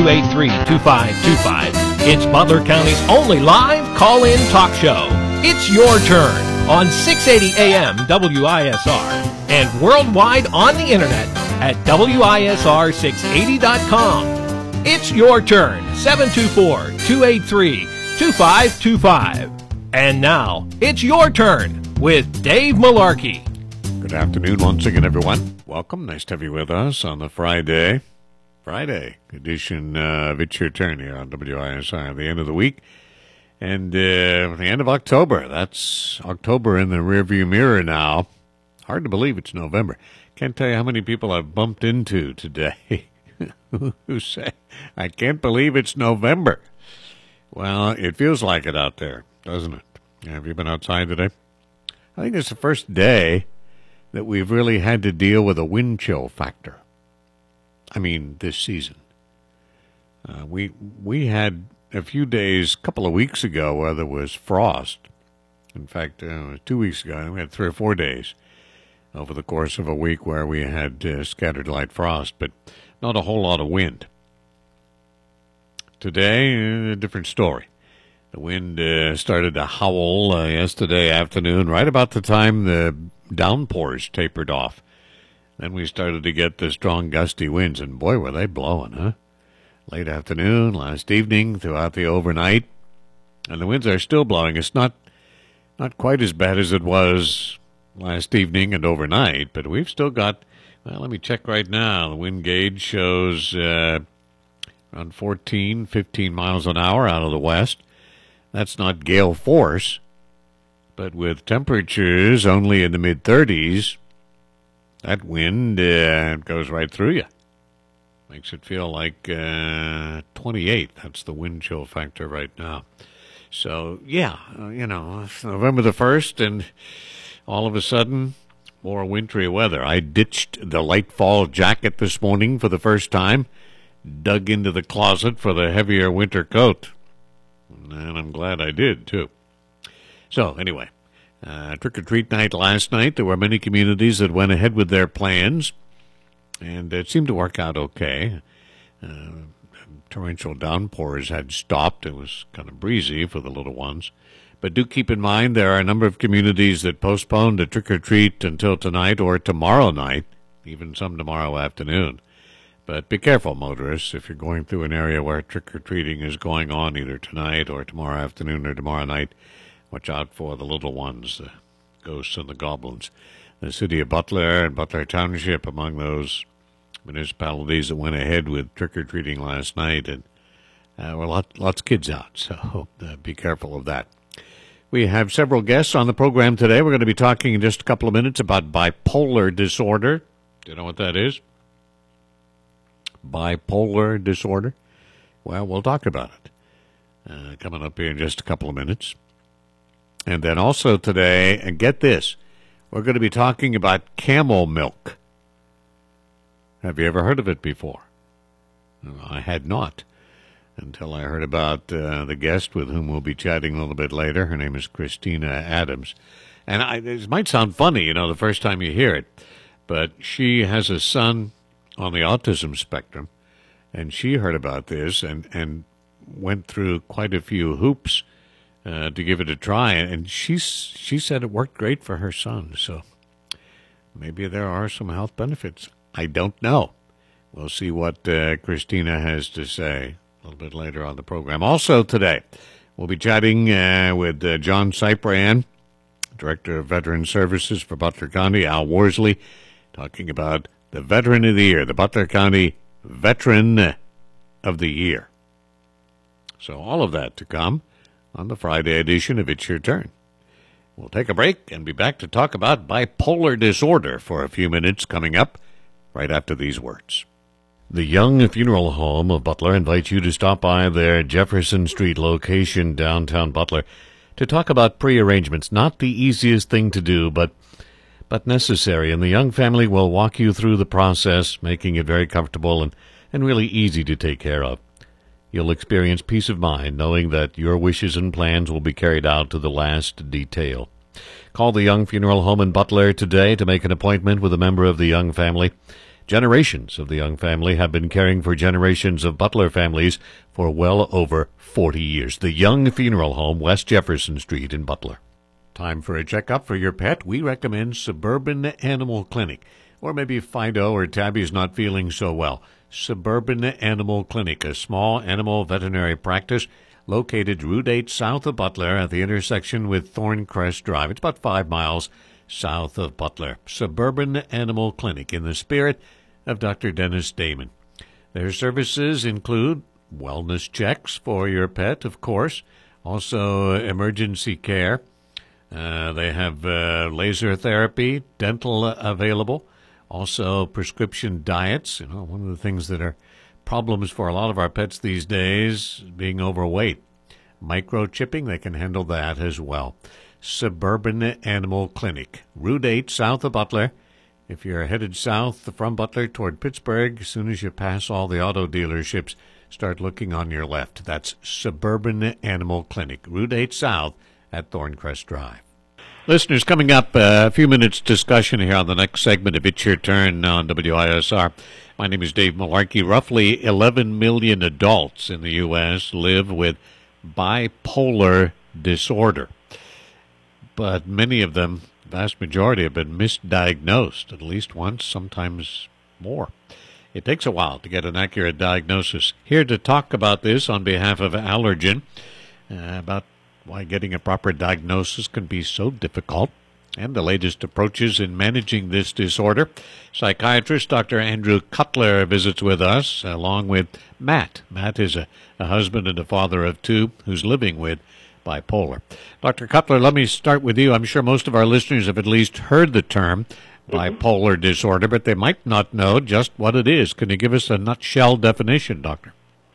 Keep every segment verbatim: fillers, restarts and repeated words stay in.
two eight three, two five two five. It's Butler County's only live call-in talk show. It's your turn on six eighty A M W I S R and worldwide on the internet at W I S R six eighty dot com. It's your turn, seven two four, two eight three, two five two five. And now, it's your turn with Dave Malarkey. Good afternoon once again, everyone. Welcome. Nice to have you with us on the Friday, Friday edition uh, of It's Your Turn here on W I S R, the end of the week. And uh, the end of October. That's October in the rearview mirror now. Hard to believe it's November. Can't tell you how many people I've bumped into today who say, I can't believe it's November. Well, it feels like it out there, doesn't it? Have you been outside today? I think it's the first day that we've really had to deal with a wind chill factor. I mean, this season. Uh, we we had a few days, a couple of weeks ago, where there was frost. In fact, uh, two weeks ago, we had three or four days over the course of a week where we had uh, scattered light frost, but not a whole lot of wind. Today, a different story. The wind uh, started to howl uh, yesterday afternoon, right about the time the downpours tapered off. Then we started to get the strong gusty winds, and boy, were they blowing, huh? Late afternoon, last evening, throughout the overnight, and the winds are still blowing. It's not not quite as bad as it was last evening and overnight, but we've still got, well, let me check right now. The wind gauge shows uh, around fourteen, fifteen miles an hour out of the west. That's not gale force, but with temperatures only in the mid-thirties, that wind uh, goes right through you. Makes it feel like uh, twenty-eight. That's the wind chill factor right now. So, yeah, uh, you know, it's November the first, and all of a sudden, more wintry weather. I ditched the light fall jacket this morning for the first time, dug into the closet for the heavier winter coat. And I'm glad I did, too. So, anyway, uh, trick-or-treat night last night. There were many communities that went ahead with their plans, and it seemed to work out okay. Uh, torrential downpours had stopped. It was kind of breezy for the little ones. But do keep in mind there are a number of communities that postponed a trick-or-treat until tonight or tomorrow night, even some tomorrow afternoon. But be careful, motorists, if you're going through an area where trick-or-treating is going on either tonight or tomorrow afternoon or tomorrow night. Watch out for the little ones, the ghosts and the goblins. The city of Butler and Butler Township among those municipalities that went ahead with trick-or-treating last night. And uh, well, lot, lots of kids out, so uh, be careful of that. We have several guests on the program today. We're going to be talking in just a couple of minutes about bipolar disorder. Do you know what that is? Bipolar disorder? Well, we'll talk about it uh, coming up here in just a couple of minutes. And then also today, and get this, we're going to be talking about camel milk. Have you ever heard of it before? I had not until I heard about uh, the guest with whom we'll be chatting a little bit later. Her name is Christina Adams. And I, it might sound funny, you know, the first time you hear it, but she has a son on the autism spectrum, and she heard about this and, and went through quite a few hoops uh, to give it a try, and she's, she said it worked great for her son, so maybe there are some health benefits. I don't know. We'll see what uh, Christina has to say a little bit later on the program. Also today, we'll be chatting uh, with uh, John Cyprian, Director of Veteran Services for Butler County, Al Worsley, talking about the Veteran of the Year, the Butler County Veteran of the Year. So all of that to come on the Friday edition of It's Your Turn. We'll take a break and be back to talk about bipolar disorder for a few minutes coming up right after these words. The Young Funeral Home of Butler invites you to stop by their Jefferson Street location downtown Butler to talk about pre-arrangements. Not the easiest thing to do, but but necessary, and the Young family will walk you through the process, making it very comfortable and, and really easy to take care of. You'll experience peace of mind knowing that your wishes and plans will be carried out to the last detail. Call the Young Funeral Home in Butler today to make an appointment with a member of the Young family. Generations of the Young family have been caring for generations of Butler families for well over forty years. The Young Funeral Home, West Jefferson Street in Butler. Time for a checkup for your pet. We recommend Suburban Animal Clinic. Or maybe Fido or Tabby's not feeling so well. Suburban Animal Clinic, a small animal veterinary practice located Route eight south of Butler at the intersection with Thorncrest Drive. It's about five miles south of Butler. Suburban Animal Clinic, in the spirit of Doctor Dennis Damon. Their services include wellness checks for your pet, of course, also emergency care. Uh, they have uh, laser therapy, dental available, also prescription diets. You know, one of the things that are problems for a lot of our pets these days, being overweight. Microchipping, they can handle that as well. Suburban Animal Clinic, Route eight south of Butler. If you're headed south from Butler toward Pittsburgh, as soon as you pass all the auto dealerships, start looking on your left. That's Suburban Animal Clinic, Route eight south at Thorncrest Drive. Listeners, coming up, uh, a few minutes discussion here on the next segment of It's Your Turn on W I S R. My name is Dave Malarkey. Roughly eleven million adults in the U S live with bipolar disorder. But many of them, the vast majority, have been misdiagnosed at least once, sometimes more. It takes a while to get an accurate diagnosis. Here to talk about this on behalf of Allergan, uh, about why getting a proper diagnosis can be so difficult, and the latest approaches in managing this disorder. Psychiatrist Doctor Andrew Cutler visits with us, along with Matt. Matt is a, a husband and a father of two who's living with bipolar. Doctor Cutler, let me start with you. I'm sure most of our listeners have at least heard the term bipolar disorder, but they might not know just what it is. Can you give us a nutshell definition, Doctor?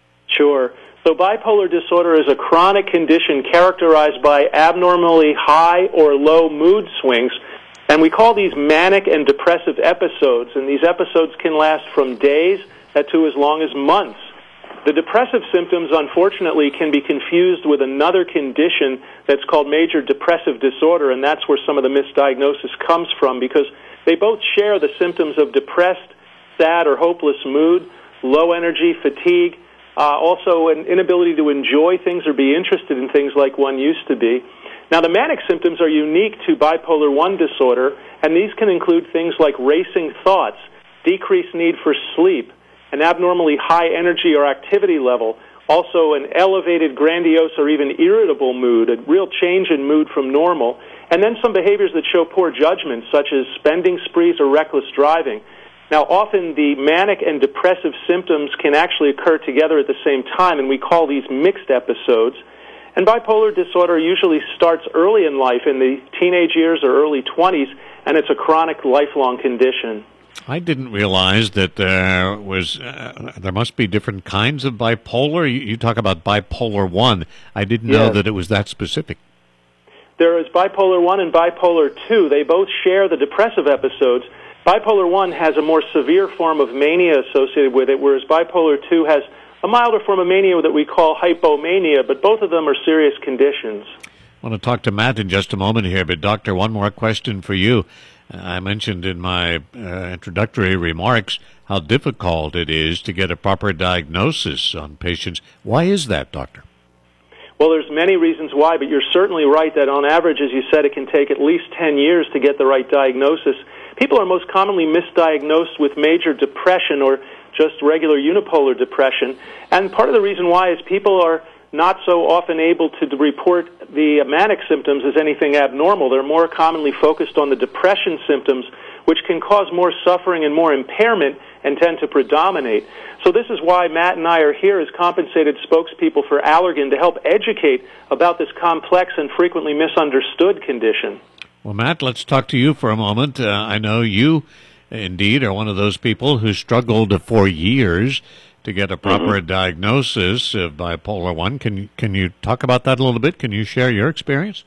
Sure. So bipolar disorder is a chronic condition characterized by abnormally high or low mood swings, and we call these manic and depressive episodes, and these episodes can last from days to as long as months. The depressive symptoms, unfortunately, can be confused with another condition that's called major depressive disorder, and that's where some of the misdiagnosis comes from, because they both share the symptoms of depressed, sad, or hopeless mood, low energy, fatigue, uh, also an inability to enjoy things or be interested in things like one used to be. Now, the manic symptoms are unique to bipolar one disorder, and these can include things like racing thoughts, decreased need for sleep, an abnormally high energy or activity level, also an elevated, grandiose, or even irritable mood, a real change in mood from normal, and then some behaviors that show poor judgment, such as spending sprees or reckless driving. Now, often the manic and depressive symptoms can actually occur together at the same time, and we call these mixed episodes. And bipolar disorder usually starts early in life, in the teenage years or early twenties, and it's a chronic, lifelong condition. I didn't realize that there was, uh, there must be different kinds of bipolar. You, you talk about bipolar one. I didn't know Yes. that it was that specific. There is bipolar one and bipolar two. They both share the depressive episodes. Bipolar one has a more severe form of mania associated with it, whereas bipolar two has a milder form of mania that we call hypomania, but both of them are serious conditions. I want to talk to Matt in just a moment here, but Doctor, one more question for you. I mentioned in my uh, introductory remarks how difficult it is to get a proper diagnosis on patients. Why is that, Doctor? Well, there's many reasons why, but you're certainly right that on average, as you said, it can take at least ten years to get the right diagnosis. People are most commonly misdiagnosed with major depression or just regular unipolar depression, and part of the reason why is people are not so often able to report the manic symptoms as anything abnormal. They're more commonly focused on the depression symptoms, which can cause more suffering and more impairment and tend to predominate. So this is why Matt and I are here as compensated spokespeople for Allergan to help educate about this complex and frequently misunderstood condition. Well, Matt, let's talk to you for a moment. Uh, I know you, indeed, are one of those people who struggled for years to get a proper mm-hmm. diagnosis of bipolar one. Can you, can you talk about that a little bit? Can you share your experience?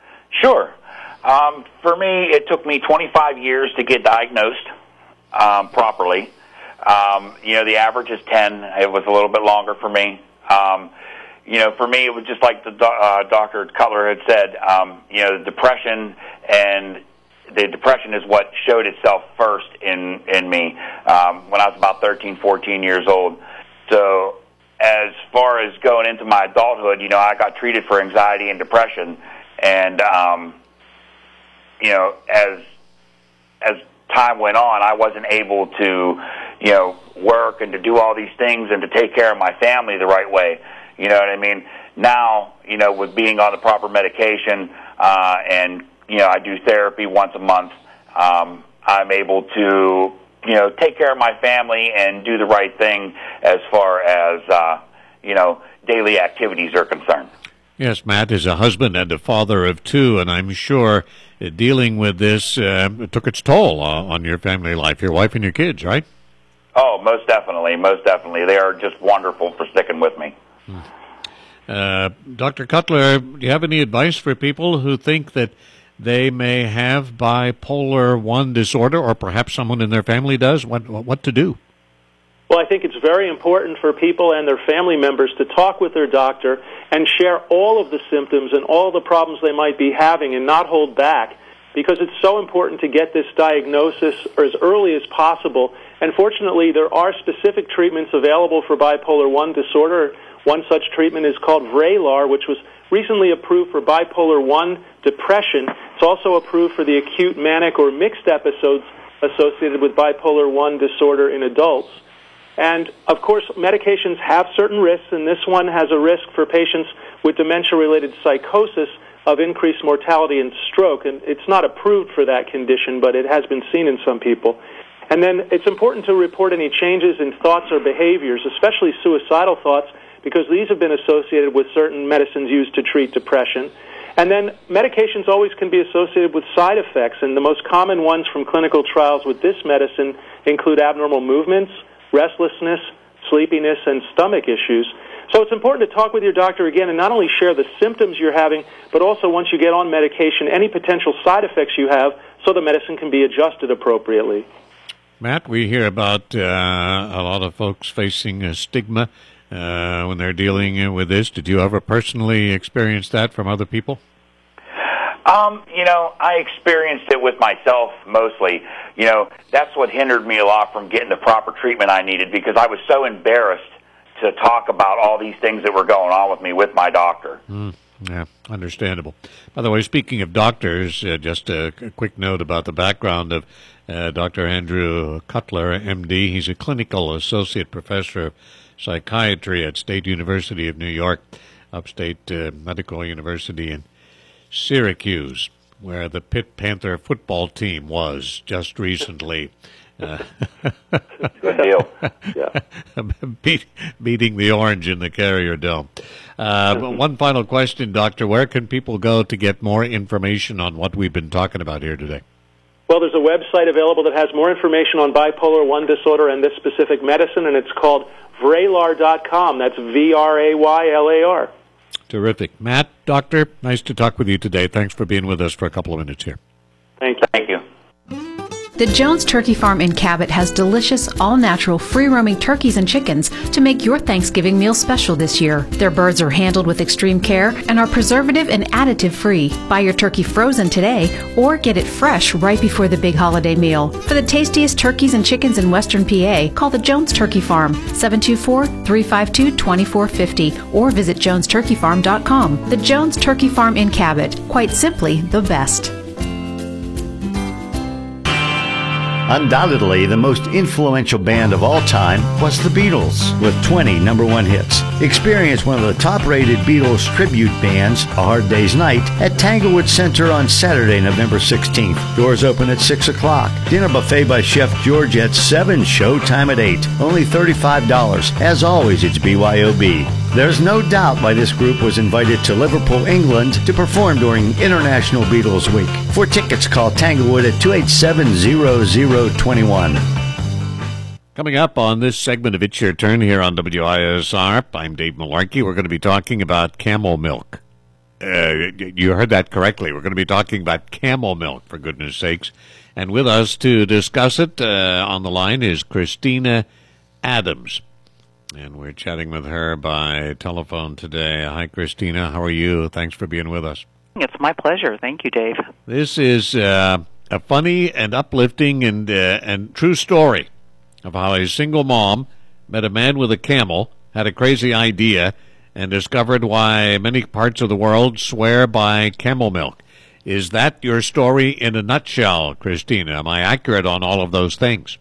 Sure. Um, for me, it took me twenty-five years to get diagnosed um, properly. Um, you know, the average is ten. It was a little bit longer for me. Um, you know, for me, it was just like the uh, Doctor Cutler had said, um, you know, depression and the depression is what showed itself first in in me um, when I was about thirteen, fourteen years old. So as far as going into my adulthood, you know, I got treated for anxiety and depression, and um, you know, as as time went on, I wasn't able to, you know, work and to do all these things and to take care of my family the right way. You know what I mean? Now, you know, with being on the proper medication, uh, and, you know, I do therapy once a month, um, I'm able to, you know, take care of my family and do the right thing as far as, uh, you know, daily activities are concerned. Yes, Matt is a husband and a father of two, and I'm sure uh, dealing with this uh, took its toll uh, on your family life, your wife and your kids, right? Oh, most definitely, most definitely. They are just wonderful for sticking with me. Hmm. Uh, Doctor Cutler, do you have any advice for people who think that they may have bipolar one disorder, or perhaps someone in their family does? What what to do? Well, I think it's very important for people and their family members to talk with their doctor and share all of the symptoms and all the problems they might be having and not hold back, because it's so important to get this diagnosis as early as possible. And fortunately, there are specific treatments available for bipolar one disorder. One such treatment is called Vraylar, which was recently approved for bipolar one depression. It's also approved for the acute manic or mixed episodes associated with bipolar one disorder in adults. And, of course, medications have certain risks, and this one has a risk for patients with dementia-related psychosis of increased mortality and stroke. And it's not approved for that condition, but it has been seen in some people. And then it's important to report any changes in thoughts or behaviors, especially suicidal thoughts, because these have been associated with certain medicines used to treat depression. And then medications always can be associated with side effects, and the most common ones from clinical trials with this medicine include abnormal movements, restlessness, sleepiness, and stomach issues. So it's important to talk with your doctor again and not only share the symptoms you're having, but also once you get on medication, any potential side effects you have, so the medicine can be adjusted appropriately. Matt, we hear about uh, a lot of folks facing a stigma uh, when they're dealing with this. Did you ever personally experience that from other people? Um, you know, I experienced it with myself mostly. You know, that's what hindered me a lot from getting the proper treatment I needed, because I was so embarrassed to talk about all these things that were going on with me with my doctor. Mm, yeah, understandable. By the way, speaking of doctors, uh, just a, a quick note about the background of uh, Doctor Andrew Cutler, M D. He's a clinical associate professor of psychiatry at State University of New York, Upstate uh, Medical University in Syracuse, where the Pitt Panther football team was just recently. Uh, Good deal. Yeah. Beat, beating the Orange in the Carrier Dome. Uh, one final question, Doctor. Where can people go to get more information on what we've been talking about here today? Well, there's a website available that has more information on bipolar one disorder and this specific medicine, and it's called Vraylar dot com. That's V R A Y L A R. Terrific. Matt, Doctor, nice to talk with you today. Thanks for being with us for a couple of minutes here. Thank you. Thank you. The Jones Turkey Farm in Cabot has delicious, all-natural, free-roaming turkeys and chickens to make your Thanksgiving meal special this year. Their birds are handled with extreme care and are preservative and additive-free. Buy your turkey frozen today or get it fresh right before the big holiday meal. For the tastiest turkeys and chickens in Western P A, call the Jones Turkey Farm, seven two four, three five two, two four five zero, or visit jones turkey farm dot com. The Jones Turkey Farm in Cabot, quite simply the best. Undoubtedly, the most influential band of all time was the Beatles, with twenty number one hits. Experience one of the top-rated Beatles tribute bands, A Hard Day's Night, at Tanglewood Center on Saturday, November sixteenth. Doors open at six o'clock. Dinner buffet by Chef George at seven, showtime at eight. Only thirty-five dollars. As always, it's B Y O B. There's no doubt why this group was invited to Liverpool, England to perform during International Beatles Week. For tickets, call Tanglewood at two eight seven, zero zero two one. Coming up on this segment of It's Your Turn here on W I S R, I'm Dave Malarkey. We're going to be talking about camel milk. Uh, you heard that correctly. We're going to be talking about camel milk, for goodness sakes. And with us to discuss it uh, on the line is Christina Adams. And we're chatting with her by telephone today. Hi, Christina. How are you? Thanks for being with us. It's my pleasure. Thank you, Dave. This is uh, a funny and uplifting and uh, and true story of how a single mom met a man with a camel, had a crazy idea, and discovered why many parts of the world swear by camel milk. Is that your story in a nutshell, Christina? Am I accurate on all of those things?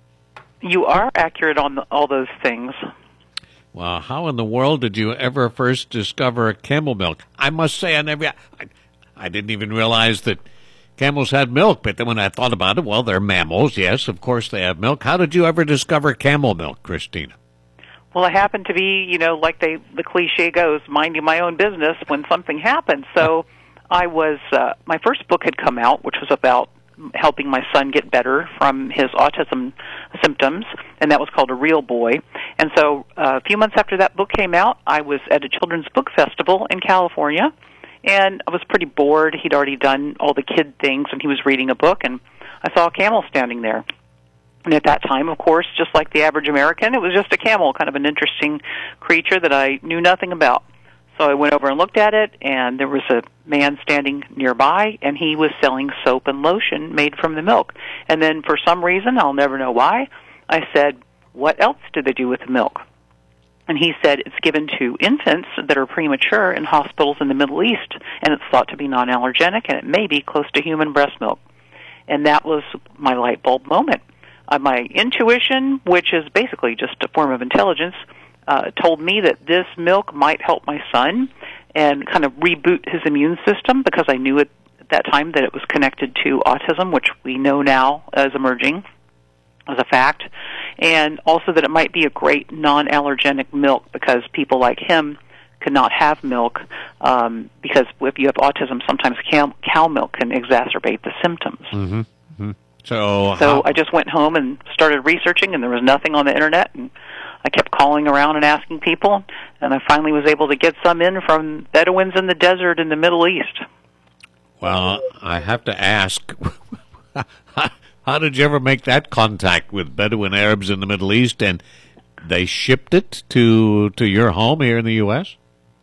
You are accurate on the, all those things. Well, how in the world did you ever first discover camel milk? I must say, I never, I, I didn't even realize that camels had milk, but then when I thought about it, well, they're mammals, yes, of course they have milk. How did you ever discover camel milk, Christina? Well, I happened to be, you know, like they, the cliche goes, minding my own business when something happened. So I was, uh, my first book had come out, which was about helping my son get better from his autism symptoms, and that was called A Real Boy. And so uh, a few months after that book came out, I was at a children's book festival in California, and I was pretty bored. He'd already done all the kid things, and he was reading a book, and I saw a camel standing there. And at that time, of course, just like the average American, it was just a camel, kind of an interesting creature that I knew nothing about. So I went over and looked at it, and there was a man standing nearby, and he was selling soap and lotion made from the milk. And then for some reason, I'll never know why, I said, what else do they do with the milk? And he said it's given to infants that are premature in hospitals in the Middle East, and it's thought to be non-allergenic, and it may be close to human breast milk. And that was my light bulb moment. Uh, my intuition, which is basically just a form of intelligence, Uh, told me that this milk might help my son and kind of reboot his immune system, because I knew at that time that it was connected to autism, which we know now as emerging as a fact, and also that it might be a great non-allergenic milk because people like him cannot have milk um, because if you have autism, sometimes cow, cow milk can exacerbate the symptoms. Mm-hmm. Mm-hmm. So, so how- I just went home and started researching, and there was nothing on the internet, and I kept calling around and asking people, and I finally was able to get some in from Bedouins in the desert in the Middle East. Well, I have to ask, how did you ever make that contact with Bedouin Arabs in the Middle East, and they shipped it to to your home here in the U S?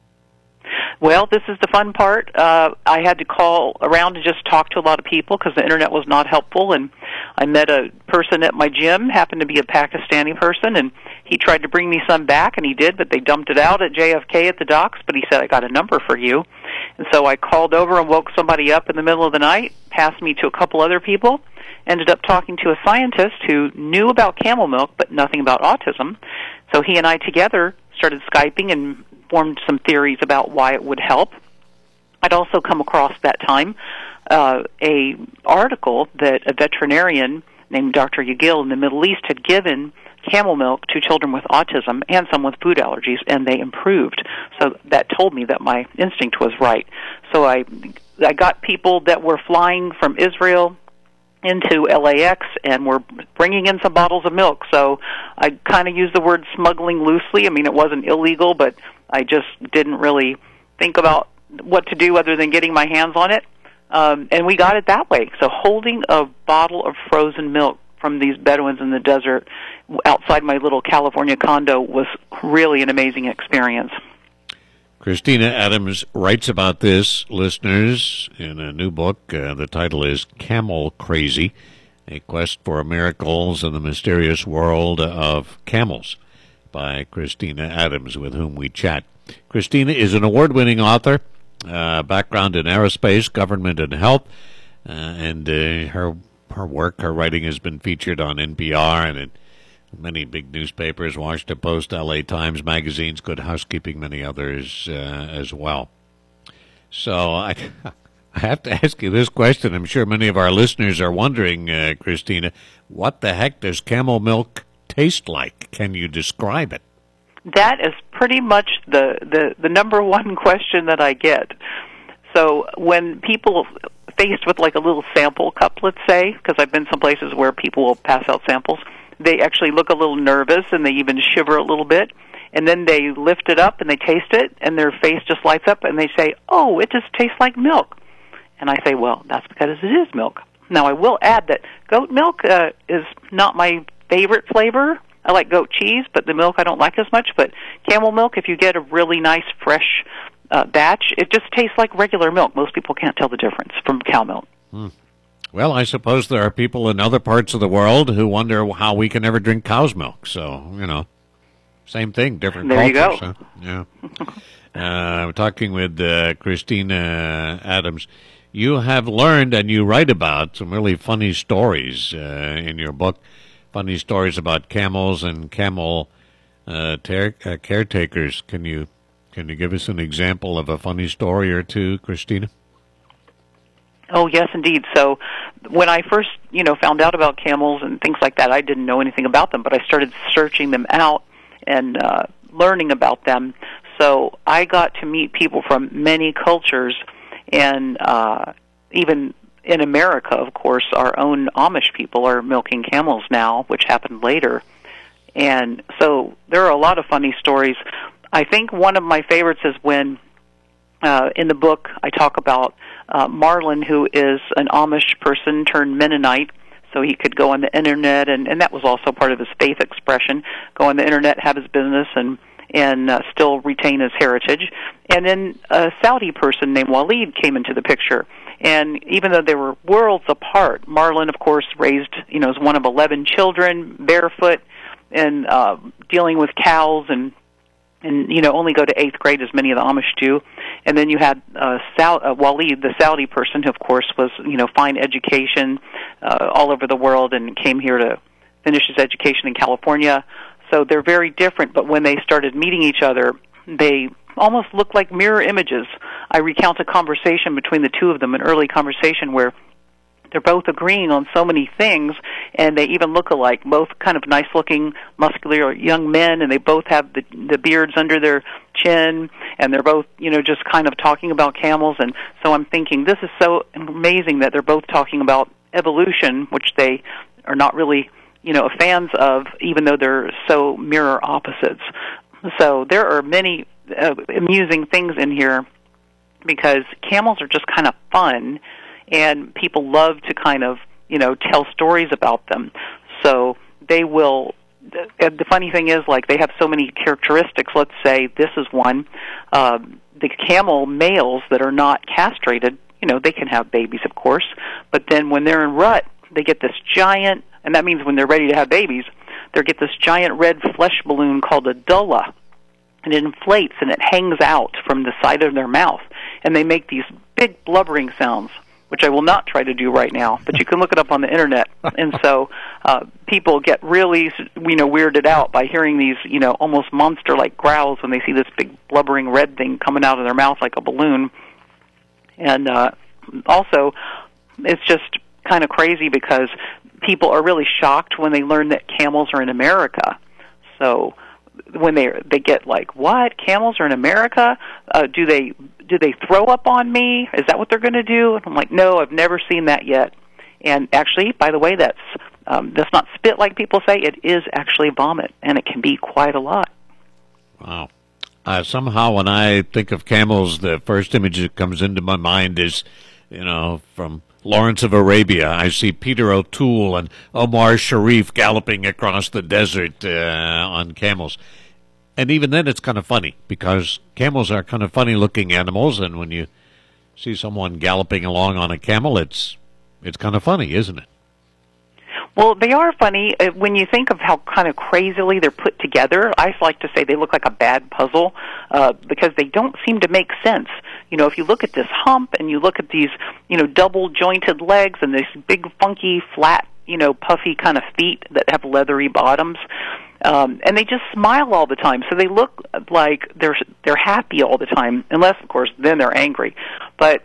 Well, this is the fun part. Uh, I had to call around and just talk to a lot of people because the internet was not helpful, and I met a person at my gym, happened to be a Pakistani person, and he tried to bring me some back, and he did, but they dumped it out at J F K at the docks, but he said, I got a number for you. And so I called over and woke somebody up in the middle of the night, passed me to a couple other people, ended up talking to a scientist who knew about camel milk but nothing about autism. So he and I together started Skyping and formed some theories about why it would help. I'd also come across that time uh, a article that a veterinarian named Doctor Yagil in the Middle East had given camel milk to children with autism and some with food allergies, and they improved. So that told me that my instinct was right. So I, I got people that were flying from Israel into L A X and were bringing in some bottles of milk. So I kind of used the word smuggling loosely. I mean, it wasn't illegal, but I just didn't really think about what to do other than getting my hands on it. Um, and we got it that way. So holding a bottle of frozen milk from these Bedouins in the desert outside my little California condo was really an amazing experience. Christina Adams writes about this, listeners, in a new book. Uh, the title is Camel Crazy, A Quest for Miracles in the Mysterious World of Camels, by Christina Adams, with whom we chat. Christina is an award-winning author, uh, background in aerospace, government, and health, uh, and uh, her her work, her writing has been featured on N P R and in many big newspapers, Washington Post, L A Times, magazines, Good Housekeeping, many others uh, as well. So I, I have to ask you this question. I'm sure many of our listeners are wondering, uh, Christina, what the heck does camel milk taste like? Can you describe it? That is pretty much the, the, the number one question that I get. So when people faced with like a little sample cup, let's say, because I've been some places where people will pass out samples, they actually look a little nervous and they even shiver a little bit, and then they lift it up and they taste it and their face just lights up and they say, oh, it just tastes like milk. And I say, well, that's because it is milk. Now, I will add that goat milk uh, is not my favorite flavor. I like goat cheese, but the milk I don't like as much. But camel milk, if you get a really nice, fresh uh, batch, it just tastes like regular milk. Most people can't tell the difference from cow milk. Hmm. Well, I suppose there are people in other parts of the world who wonder how we can ever drink cow's milk. So, you know, same thing, different there cultures. You go. Huh? Yeah. uh, I'm talking with uh, Christina Adams. You have learned and you write about some really funny stories uh, in your book, funny stories about camels and camel uh, ter- uh, caretakers. Can you can you give us an example of a funny story or two, Christina? Oh, yes, indeed. So when I first, you know, found out about camels and things like that, I didn't know anything about them, but I started searching them out and uh, learning about them. So I got to meet people from many cultures, and uh, even in America, of course, our own Amish people are milking camels now, which happened later. And so there are a lot of funny stories. I think one of my favorites is when uh, in the book I talk about Uh, Marlin, who is an Amish person turned Mennonite, so he could go on the internet, and, and that was also part of his faith expression, go on the internet, have his business, and and uh, still retain his heritage. And then a Saudi person named Walid came into the picture, and even though they were worlds apart, Marlin, of course, raised, you know, as one of eleven children, barefoot, and uh, dealing with cows and and, you know, only go to eighth grade as many of the Amish do. And then you had uh, Sal- uh, Walid, the Saudi person, who, of course, was, you know, fine education uh, all over the world and came here to finish his education in California. So they're very different, but when they started meeting each other, they almost look like mirror images. I recount a conversation between the two of them, an early conversation where they're both agreeing on so many things, and they even look alike, both kind of nice-looking, muscular young men, and they both have the, the beards under their chin, and they're both, you know, just kind of talking about camels. And so I'm thinking, this is so amazing that they're both talking about evolution, which they are not really, you know, fans of, even though they're so mirror opposites. So there are many uh, amusing things in here because camels are just kind of fun, and people love to kind of, you know, tell stories about them. So they will, the funny thing is, like, they have so many characteristics. Let's say this is one. Uh, the camel males that are not castrated, you know, they can have babies, of course, but then when they're in rut, they get this giant, and that means when they're ready to have babies, they get this giant red flesh balloon called a dulla, and it inflates and it hangs out from the side of their mouth, and they make these big blubbering sounds, which I will not try to do right now, but you can look it up on the internet. And so uh, people get really, you know, weirded out by hearing these, you know, almost monster-like growls when they see this big blubbering red thing coming out of their mouth like a balloon. And uh, also, it's just kind of crazy because people are really shocked when they learn that camels are in America. So when they they get like, what? Camels are in America? Uh, do they do they throw up on me? Is that what they're going to do? And I'm like, no, I've never seen that yet. And actually, by the way, that's um, that's not spit like people say. It is actually vomit, and it can be quite a lot. Wow. Uh, somehow when I think of camels, the first image that comes into my mind is, you know, from Lawrence of Arabia. I see Peter O'Toole and Omar Sharif galloping across the desert uh, on camels. And even then it's kind of funny because camels are kind of funny-looking animals, and when you see someone galloping along on a camel, it's it's kind of funny, isn't it? Well, they are funny uh, when you think of how kind of crazily they're put together. I like to say they look like a bad puzzle uh, because they don't seem to make sense. You know, if you look at this hump and you look at these, you know, double-jointed legs and these big, funky, flat, you know, puffy kind of feet that have leathery bottoms, um, and they just smile all the time, so they look like they're they're happy all the time, unless, of course, then they're angry. But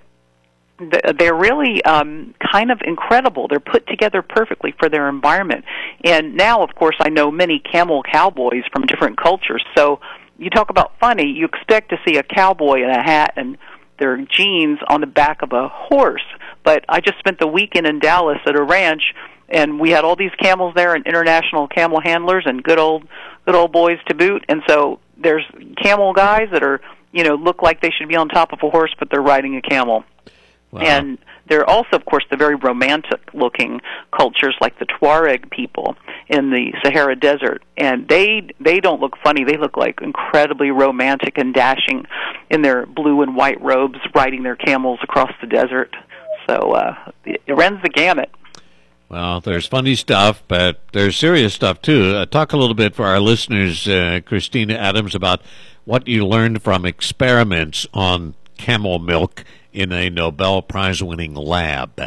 they're really um, kind of incredible. They're put together perfectly for their environment. And now, of course, I know many camel cowboys from different cultures. So you talk about funny, you expect to see a cowboy in a hat and their jeans on the back of a horse. But I just spent the weekend in Dallas at a ranch, and we had all these camels there and international camel handlers and good old good old boys to boot. And so there's camel guys that are, you know, look like they should be on top of a horse, but they're riding a camel. Wow. And there are also, of course, the very romantic-looking cultures like the Tuareg people in the Sahara Desert. And they they don't look funny. They look like incredibly romantic and dashing in their blue and white robes riding their camels across the desert. So uh, it, it runs the gamut. Well, there's funny stuff, but there's serious stuff, too. Uh, talk a little bit for our listeners, uh, Christina Adams, about what you learned from experiments on camel milk in a Nobel Prize-winning lab.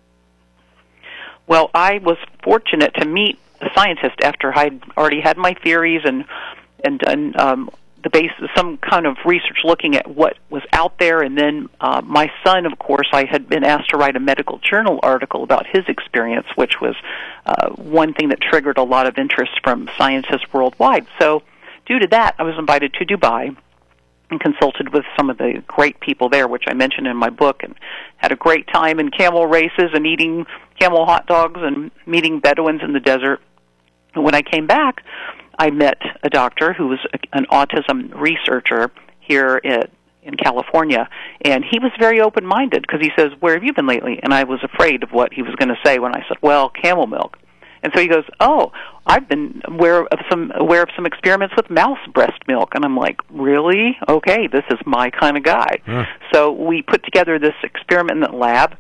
Well, I was fortunate to meet a scientist after I'd already had my theories and and done um, the base, some kind of research looking at what was out there. And then uh, my son, of course, I had been asked to write a medical journal article about his experience, which was uh, one thing that triggered a lot of interest from scientists worldwide. So due to that, I was invited to Dubai and consulted with some of the great people there, which I mentioned in my book, and had a great time in camel races and eating camel hot dogs and meeting Bedouins in the desert. And when I came back, I met a doctor who was a, an autism researcher here at, in California, and he was very open-minded because he says, "Where have you been lately?" And I was afraid of what he was going to say when I said, "Well, camel milk." And so he goes, "Oh, I've been aware of some aware of some experiments with mouse breast milk." And I'm like, "Really? Okay, this is my kind of guy." Huh. So we put together this experiment in the lab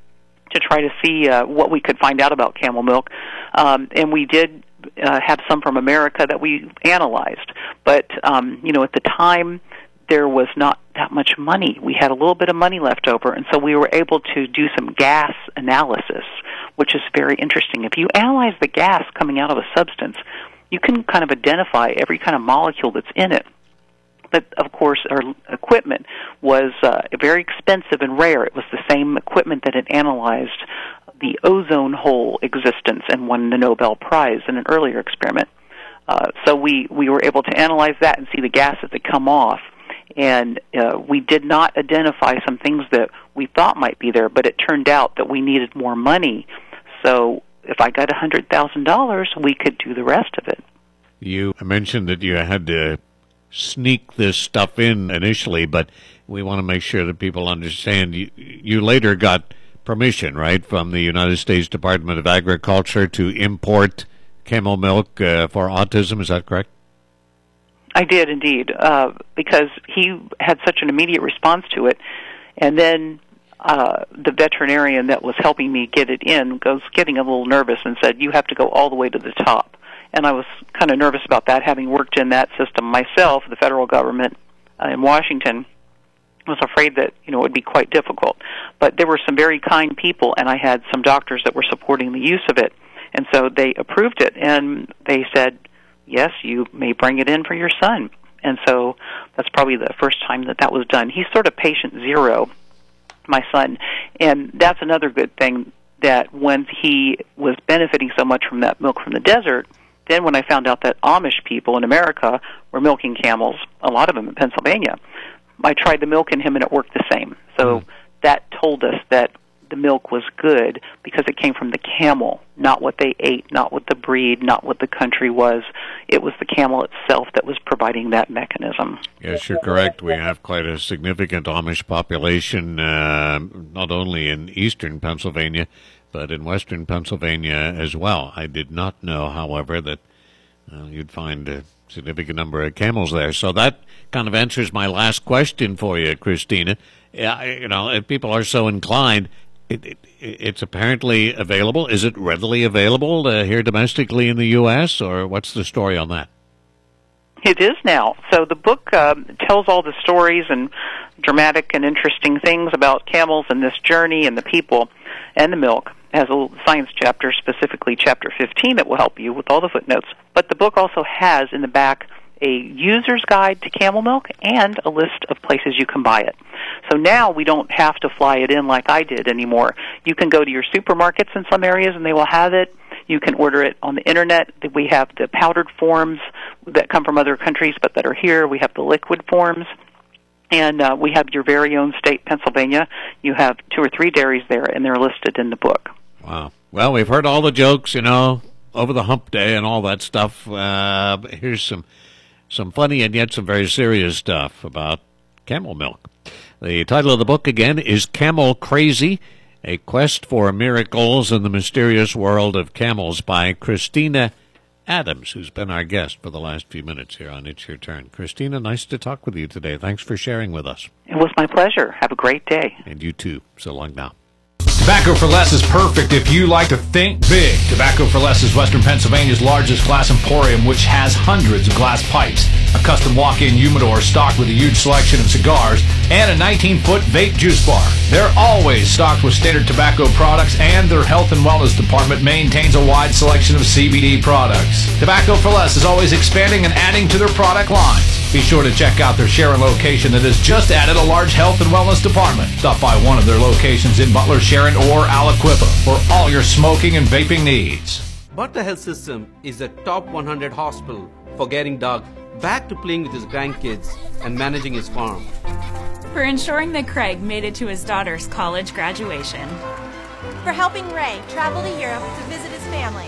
to try to see uh, what we could find out about camel milk, um, and we did uh, have some from America that we analyzed. But um, you know, at the time, there was not that much money. We had a little bit of money left over, and so we were able to do some gas analysis, which is very interesting. If you analyze the gas coming out of a substance, you can kind of identify every kind of molecule that's in it. But, of course, our equipment was uh, very expensive and rare. It was the same equipment that had analyzed the ozone hole existence and won the Nobel Prize in an earlier experiment. Uh, so we, we were able to analyze that and see the gases that come off. And uh, we did not identify some things that we thought might be there, but it turned out that we needed more money. So if I got one hundred thousand dollars, we could do the rest of it. You mentioned that you had to sneak this stuff in initially, but we want to make sure that people understand. You, you later got permission, right, from the United States Department of Agriculture to import camel milk uh, for autism. Is that correct? I did indeed, uh, because he had such an immediate response to it. And then uh, the veterinarian that was helping me get it in was getting a little nervous and said, "You have to go all the way to the top." And I was kind of nervous about that, having worked in that system myself. The federal government uh, in Washington was afraid that, you know, it would be quite difficult. But there were some very kind people, and I had some doctors that were supporting the use of it. And so they approved it, and they said, "Yes, you may bring it in for your son." And so that's probably the first time that that was done. He's sort of patient zero, my son. And that's another good thing, that when he was benefiting so much from that milk from the desert, then when I found out that Amish people in America were milking camels, a lot of them in Pennsylvania, I tried the milk in him and it worked the same. So mm. that told us that the milk was good because it came from the camel, not what they ate, not what the breed, not what the country was. It was the camel itself that was providing that mechanism. Yes, you're correct. We have quite a significant Amish population, uh, not only in eastern Pennsylvania, but in western Pennsylvania as well. I did not know, however, that uh, you'd find a significant number of camels there. So that kind of answers my last question for you, Christina. Yeah, you know, if people are so inclined, It, it, it's apparently available. Is it readily available uh, here domestically in the U S, or what's the story on that? It is now. So the book um, tells all the stories and dramatic and interesting things about camels and this journey and the people and the milk. It has a little science chapter, specifically chapter fifteen, that will help you with all the footnotes. But the book also has in the back a user's guide to camel milk and a list of places you can buy it. So now we don't have to fly it in like I did anymore. You can go to your supermarkets in some areas and they will have it. You can order it on the internet. We have the powdered forms that come from other countries but that are here. We have the liquid forms. And uh, we have your very own state, Pennsylvania. You have two or three dairies there, and they're listed in the book. Wow. Well, we've heard all the jokes, you know, over the hump day and all that stuff. Uh, here's some some funny and yet some very serious stuff about camel milk. The title of the book, again, is Camel Crazy, A Quest for Miracles in the Mysterious World of Camels, by Christina Adams, who's been our guest for the last few minutes here on It's Your Turn. Christina, nice to talk with you today. Thanks for sharing with us. It was my pleasure. Have a great day. And you too. So long now. Tobacco for Less is perfect if you like to think big. Tobacco for Less is Western Pennsylvania's largest glass emporium, which has hundreds of glass pipes, a custom walk-in humidor stocked with a huge selection of cigars, and a nineteen-foot vape juice bar. They're always stocked with standard tobacco products, and their health and wellness department maintains a wide selection of C B D products. Tobacco for Less is always expanding and adding to their product lines. Be sure to check out their Sharon location that has just added a large health and wellness department. Stop by one of their locations in Butler, Sharon, or Aliquippa for all your smoking and vaping needs. Butler Health System is a top one hundred hospital for getting Doug back to playing with his grandkids and managing his farm. For ensuring that Craig made it to his daughter's college graduation. For helping Ray travel to Europe to visit his family.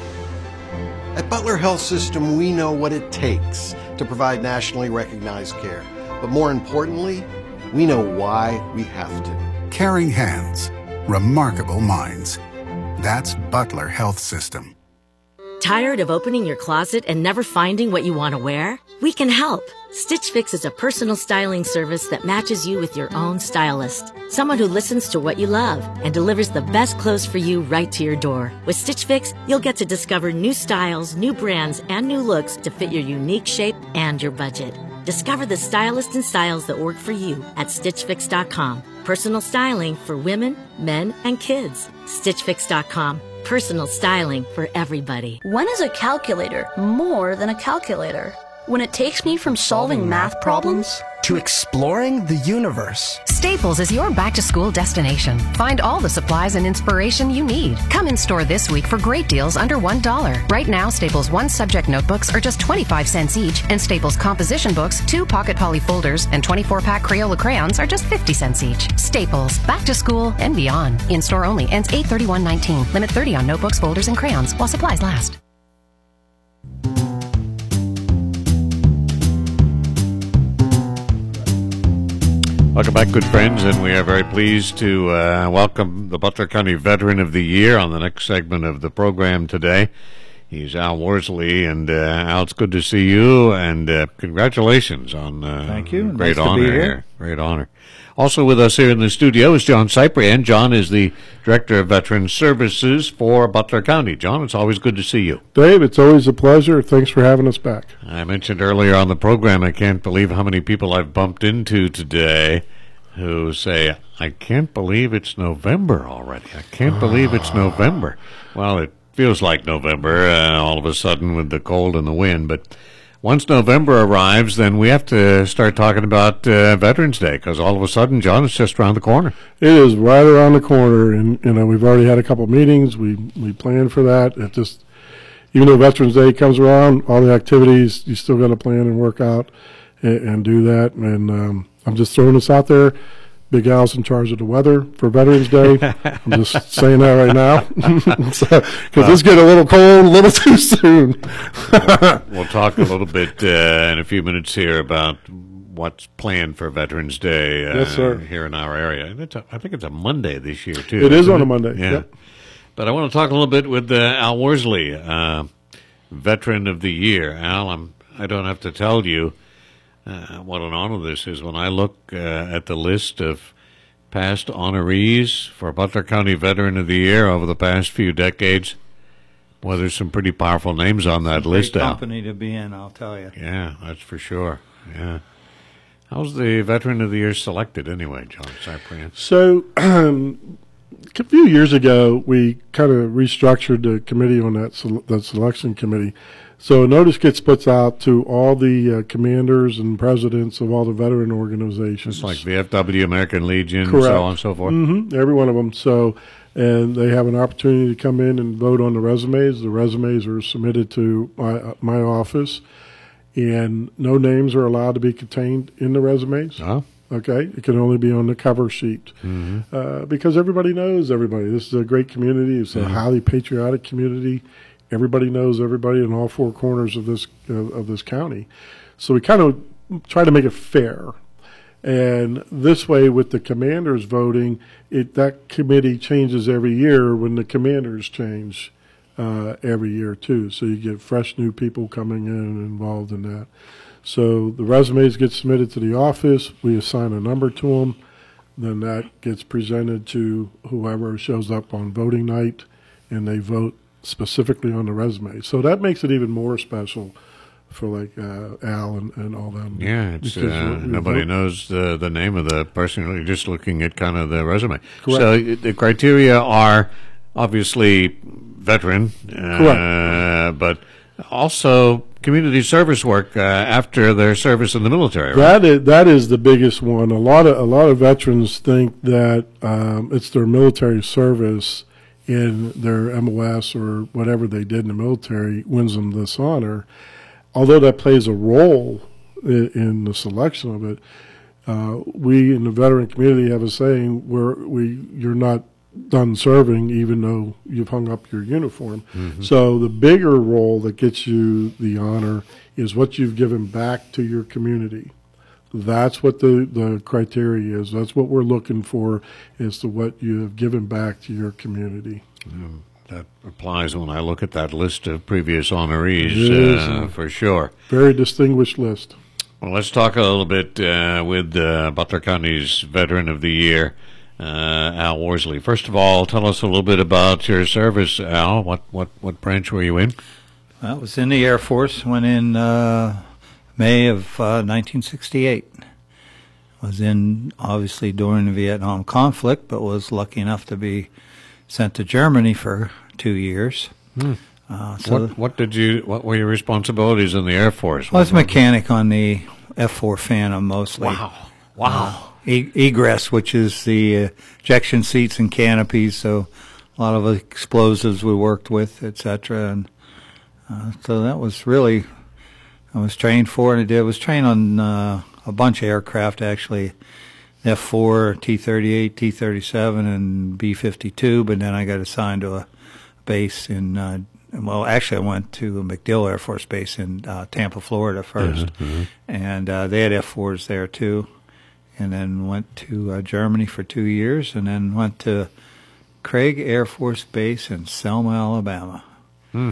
At Butler Health System, we know what it takes to provide nationally recognized care. But more importantly, we know why we have to. Caring hands, remarkable minds. That's Butler Health System. Tired of opening your closet and never finding what you want to wear? We can help. Stitch Fix is a personal styling service that matches you with your own stylist. Someone who listens to what you love and delivers the best clothes for you right to your door. With Stitch Fix, you'll get to discover new styles, new brands, and new looks to fit your unique shape and your budget. Discover the stylists and styles that work for you at stitch fix dot com. Personal styling for women, men, and kids. stitch fix dot com. Personal styling for everybody. When is a calculator more than a calculator? When it takes me from solving math problems to exploring the universe. Staples is your back-to-school destination. Find all the supplies and inspiration you need. Come in store this week for great deals under one dollar. Right now, Staples one-subject notebooks are just twenty-five cents each, and Staples composition books, two Pocket Poly folders, and twenty-four pack Crayola crayons are just fifty cents each. Staples, back to school and beyond. In store only, ends eight thirty-one nineteen. Limit thirty on notebooks, folders, and crayons while supplies last. Welcome back, good friends, and we are very pleased to uh, welcome the Butler County Veteran of the Year on the next segment of the program today. He's Al Worsley, and uh, Al, it's good to see you, and uh, congratulations on uh, Thank you. Great Nice to honor be here. here. Great honor. Also with us here in the studio is John Cyprian. John is the Director of Veteran Services for Butler County. John, it's always good to see you. Dave, it's always a pleasure. Thanks for having us back. I mentioned earlier on the program, I can't believe how many people I've bumped into today who say, I can't believe it's November already. I can't believe it's November. Well, it feels like November uh, all of a sudden with the cold and the wind, but once November arrives, then we have to start talking about uh, Veterans Day, because all of a sudden, John, it's just around the corner. It is right around the corner, and you know we've already had a couple meetings. We we planned for that. It just, even though Veterans Day comes around, all the activities you still got to plan and work out and, and do that. And um, I'm just throwing this out there. Big Al's in charge of the weather for Veterans Day. I'm just saying that right now, because so, well, it's getting a little cold, a little too soon. we'll, we'll talk a little bit uh, in a few minutes here about what's planned for Veterans Day uh, yes, sir. here in our area. And it's a, I think it's a Monday this year, too. It is on it? a Monday, yeah. Yep. But I want to talk a little bit with uh, Al Worsley, uh, Veteran of the Year. Al, I'm, I don't have to tell you Uh, what an honor this is. When I look uh, at the list of past honorees for Butler County Veteran of the Year over the past few decades, boy, there's some pretty powerful names on that Great list. company Al. to be in, I'll tell you. Yeah, that's for sure. Yeah. How's the Veteran of the Year selected anyway, John Cyprian? So, um, a few years ago, we kind of restructured the committee on that, sele- that selection committee. So a notice gets put out to all the uh, commanders and presidents of all the veteran organizations. Just like the F W, American Legion, Correct. so on and so forth. Mm-hmm. Every one of them. So, and they have an opportunity to come in and vote on the resumes. The resumes are submitted to my, uh, my office, and no names are allowed to be contained in the resumes. Oh. Okay, it can only be on the cover sheet mm-hmm. uh, because everybody knows everybody. This is a great community. It's a mm-hmm. highly patriotic community. Everybody knows everybody in all four corners of this uh, of this county. So we kind of try to make it fair. And this way, with the commanders voting, it that committee changes every year when the commanders change uh, every year too. So you get fresh new people coming in and involved in that. So the resumes get submitted to the office. We assign a number to them. then that gets presented to whoever shows up on voting night, and they vote specifically on the resume. So that makes it even more special for like uh, Al and, and all them. Yeah, it's, Because uh, we- we nobody vote- knows the the name of the person. You're just looking at kind of the resume. Correct. So uh, the criteria are obviously veteran, uh, Correct. but also community service work uh, after their service in the military. Right? That is that is the biggest one. A lot of a lot of veterans think that um, it's their military service in their M O S or whatever they did in the military wins them this honor. Although that plays a role in, in the selection of it, uh, we in the veteran community have a saying where we you're not done serving even though you've hung up your uniform. Mhm. So the bigger role that gets you the honor is what you've given back to your community. That's what the, the criteria is. That's what we're looking for, is to what you have given back to your community. Um, that applies when I look at that list of previous honorees, It is, uh, uh, for sure. Very distinguished list. Well, let's talk a little bit uh, with uh, Butler County's Veteran of the Year, uh, Al Worsley. First of all, tell us a little bit about your service, Al. What what, what branch were you in? I was in the Air Force, went in uh, May of uh, nineteen sixty-eight. Was in, obviously, during the Vietnam conflict, but was lucky enough to be sent to Germany for two years. Hmm. Uh, so what what did you? What were your responsibilities in the Air Force? I was a What- mechanic on the F four Phantom mostly. Wow. Wow. Uh, e- egress, which is the uh, ejection seats and canopies, so a lot of explosives we worked with, et cetera. And uh, so that was really, I was trained for it. I did. I was trained on uh, a bunch of aircraft, actually, F four, T thirty-eight, T thirty-seven, and B fifty-two, but then I got assigned to a base in, uh, well, actually I went to MacDill Air Force Base in uh, Tampa, Florida first, Mhm, mhm. and uh, they had F fours there too, and then went to uh, Germany for two years, and then went to Craig Air Force Base in Selma, Alabama, Hmm.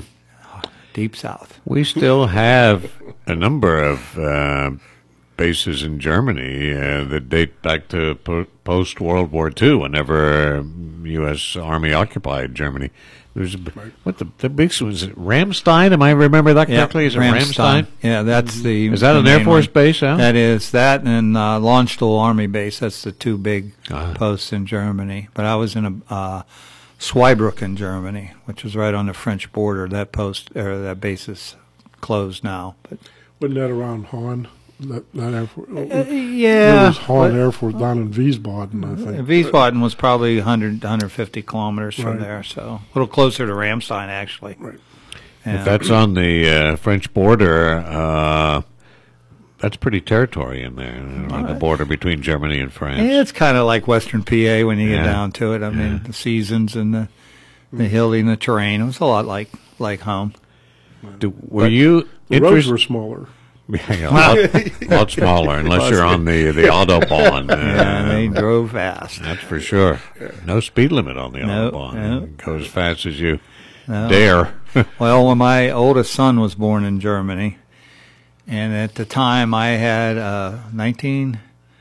deep south. We still have a number of uh, bases in Germany uh, that date back to po- post World War Two. Whenever um, U S Army occupied Germany, there's a, what the the big was it Ramstein? Am I remember that Yeah, correctly? Is it Ramstein? Yeah, that's the. Is that the an Air main Force one. base? Al? That is that, and uh, Launchstoel Army Base. That's the two big Ah. posts in Germany. But I was in a uh, Zweibrücken, Germany, which was right on the French border. That post or that base is closed now. But Wasn't that around Hahn? That, that Air Force, yeah, There was Hahn but- Air Force down in Wiesbaden, I think. Wiesbaden was probably one hundred, one hundred fifty kilometers from Right. there, so a little closer to Ramstein, actually. Right. If that's on the uh, French border, uh, that's pretty territory in there, uh, on the border between Germany and France. It's kind of like Western P A when you Yeah. get down to it. I mean, the seasons and the the hilly and the terrain. It was a lot like like home. Do, were you The roads interest- were smaller. Yeah, a lot, lot smaller, unless you're on the the Autobahn. Uh, Yeah, they drove fast. That's for sure. No speed limit on the No, Autobahn. no. Go as fast as you No. dare. Well, when my oldest son was born in Germany, and at the time I had a nineteen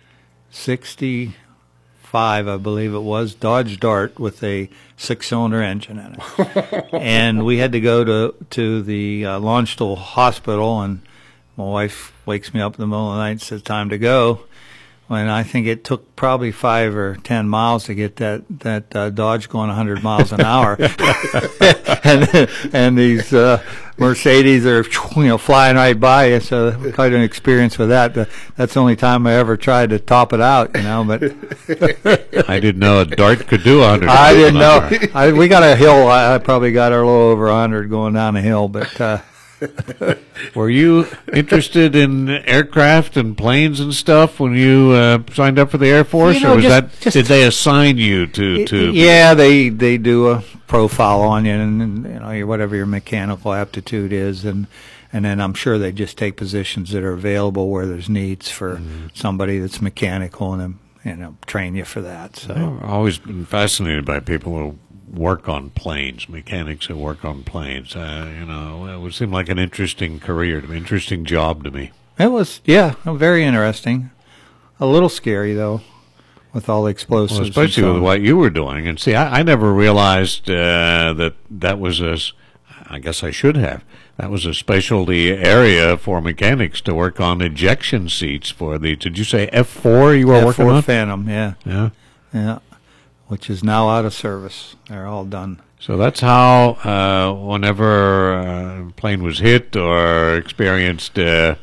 sixty-five, I believe it was, Dodge Dart with a six-cylinder engine in it. And we had to go to, to the uh, Launchstoel Hospital, and my wife wakes me up in the middle of the night and says, time to go. When I think it took probably five or ten miles to get that that uh, Dodge going one hundred miles an hour, and and these uh, Mercedes are you know flying right by you. So quite an experience with that. But that's the only time I ever tried to top it out, you know. But I didn't know a Dart could do one hundred. I didn't know. I, we got a hill. I, I probably got a little over one hundred going down a hill, but. Uh, Were you interested in aircraft and planes and stuff when you uh, signed up for the Air Force, You know, or was just- that just- did they assign you to to? Yeah, they they do a profile on you, and, and you know your- whatever your mechanical aptitude is, and and then I'm sure they just take positions that are available where there's needs for somebody that's mechanical, and then you know train you for that. So I've always been fascinated by people who work on planes, mechanics who work on planes. Uh, you know, it would seem like an interesting career, to me, interesting job to me. it was yeah very interesting, a little scary though. with all the explosives. Well, especially and so with what you were doing. And see, I, I never realized uh, that that was a, I guess I should have, that was a specialty area for mechanics to work on ejection seats for the, did you say F four you were F working four on? Phantom, yeah. Yeah. Yeah, which is now out of service. They're all done. So that's how, uh, whenever a plane was hit or experienced uh,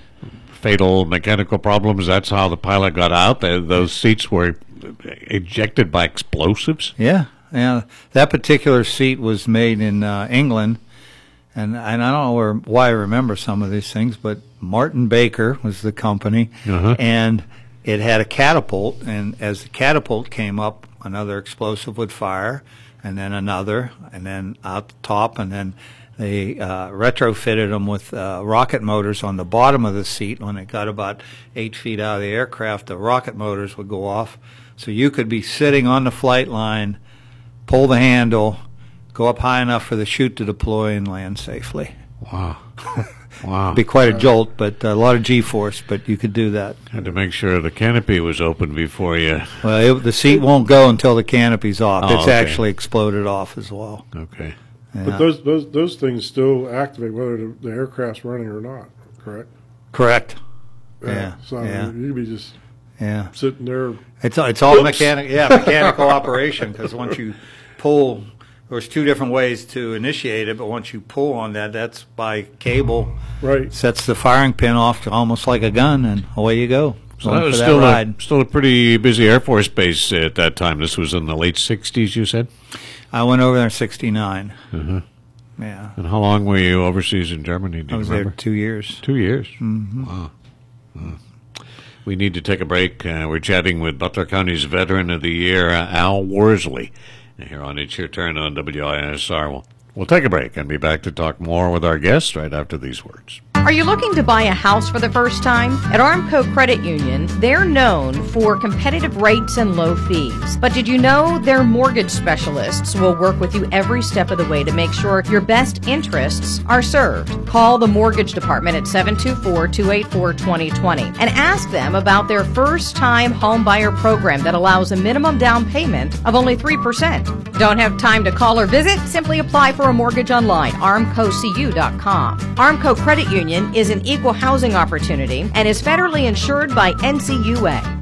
fatal mechanical problems, that's how the pilot got out. The, those seats were ejected by explosives? Yeah, yeah. That particular seat was made in uh, England, and, and I don't know where, why I remember some of these things, but Martin Baker was the company, uh-huh. and it had a catapult, and as the catapult came up, another explosive would fire, and then another, and then out the top, and then they uh, retrofitted them with uh, rocket motors on the bottom of the seat. When it got about eight feet out of the aircraft, the rocket motors would go off. So you could be sitting on the flight line, pull the handle, go up high enough for the chute to deploy, and land safely. Wow. Wow. It'd be quite a jolt, but a lot of G-force, but you could do that. Had to make sure the canopy was open before you... Well, it, the seat won't go until the canopy's off. Oh, it's okay. actually exploded off as well. Okay. Yeah. But those, those those things still activate whether the, the aircraft's running or not, correct? Correct. Yeah. Yeah. So yeah. you could be just yeah. sitting there. It's it's all Oops. mechanic. Yeah, mechanical operation. Because once you pull, there's two different ways to initiate it. But once you pull on that, that's by cable. Right. Sets the firing pin off to almost like a gun, and away you go. So Going that was for still that a, still a pretty busy Air Force base at that time. This was in the late sixties, you said? I went over there in sixty-nine. Uh-huh. Yeah. And how long were you overseas in Germany? Do I was you remember? there two years. Two years? Mm-hmm. Wow. Wow. We need to take a break. Uh, we're chatting with Butler County's Veteran of the Year, uh, Al Worsley, here on It's Your Turn on W I S R. We'll, we'll take a break and be back to talk more with our guests right after these words. Are you looking to buy a house for the first time? At Armco Credit Union, they're known for competitive rates and low fees. But did you know their mortgage specialists will work with you every step of the way to make sure your best interests are served? Call the mortgage department at seven two four, two eight four, two zero two zero and ask them about their first-time home buyer program that allows a minimum down payment of only three percent. Don't have time to call or visit? Simply apply for a mortgage online, armco c u dot com. Armco Credit Union is an equal housing opportunity and is federally insured by N C U A.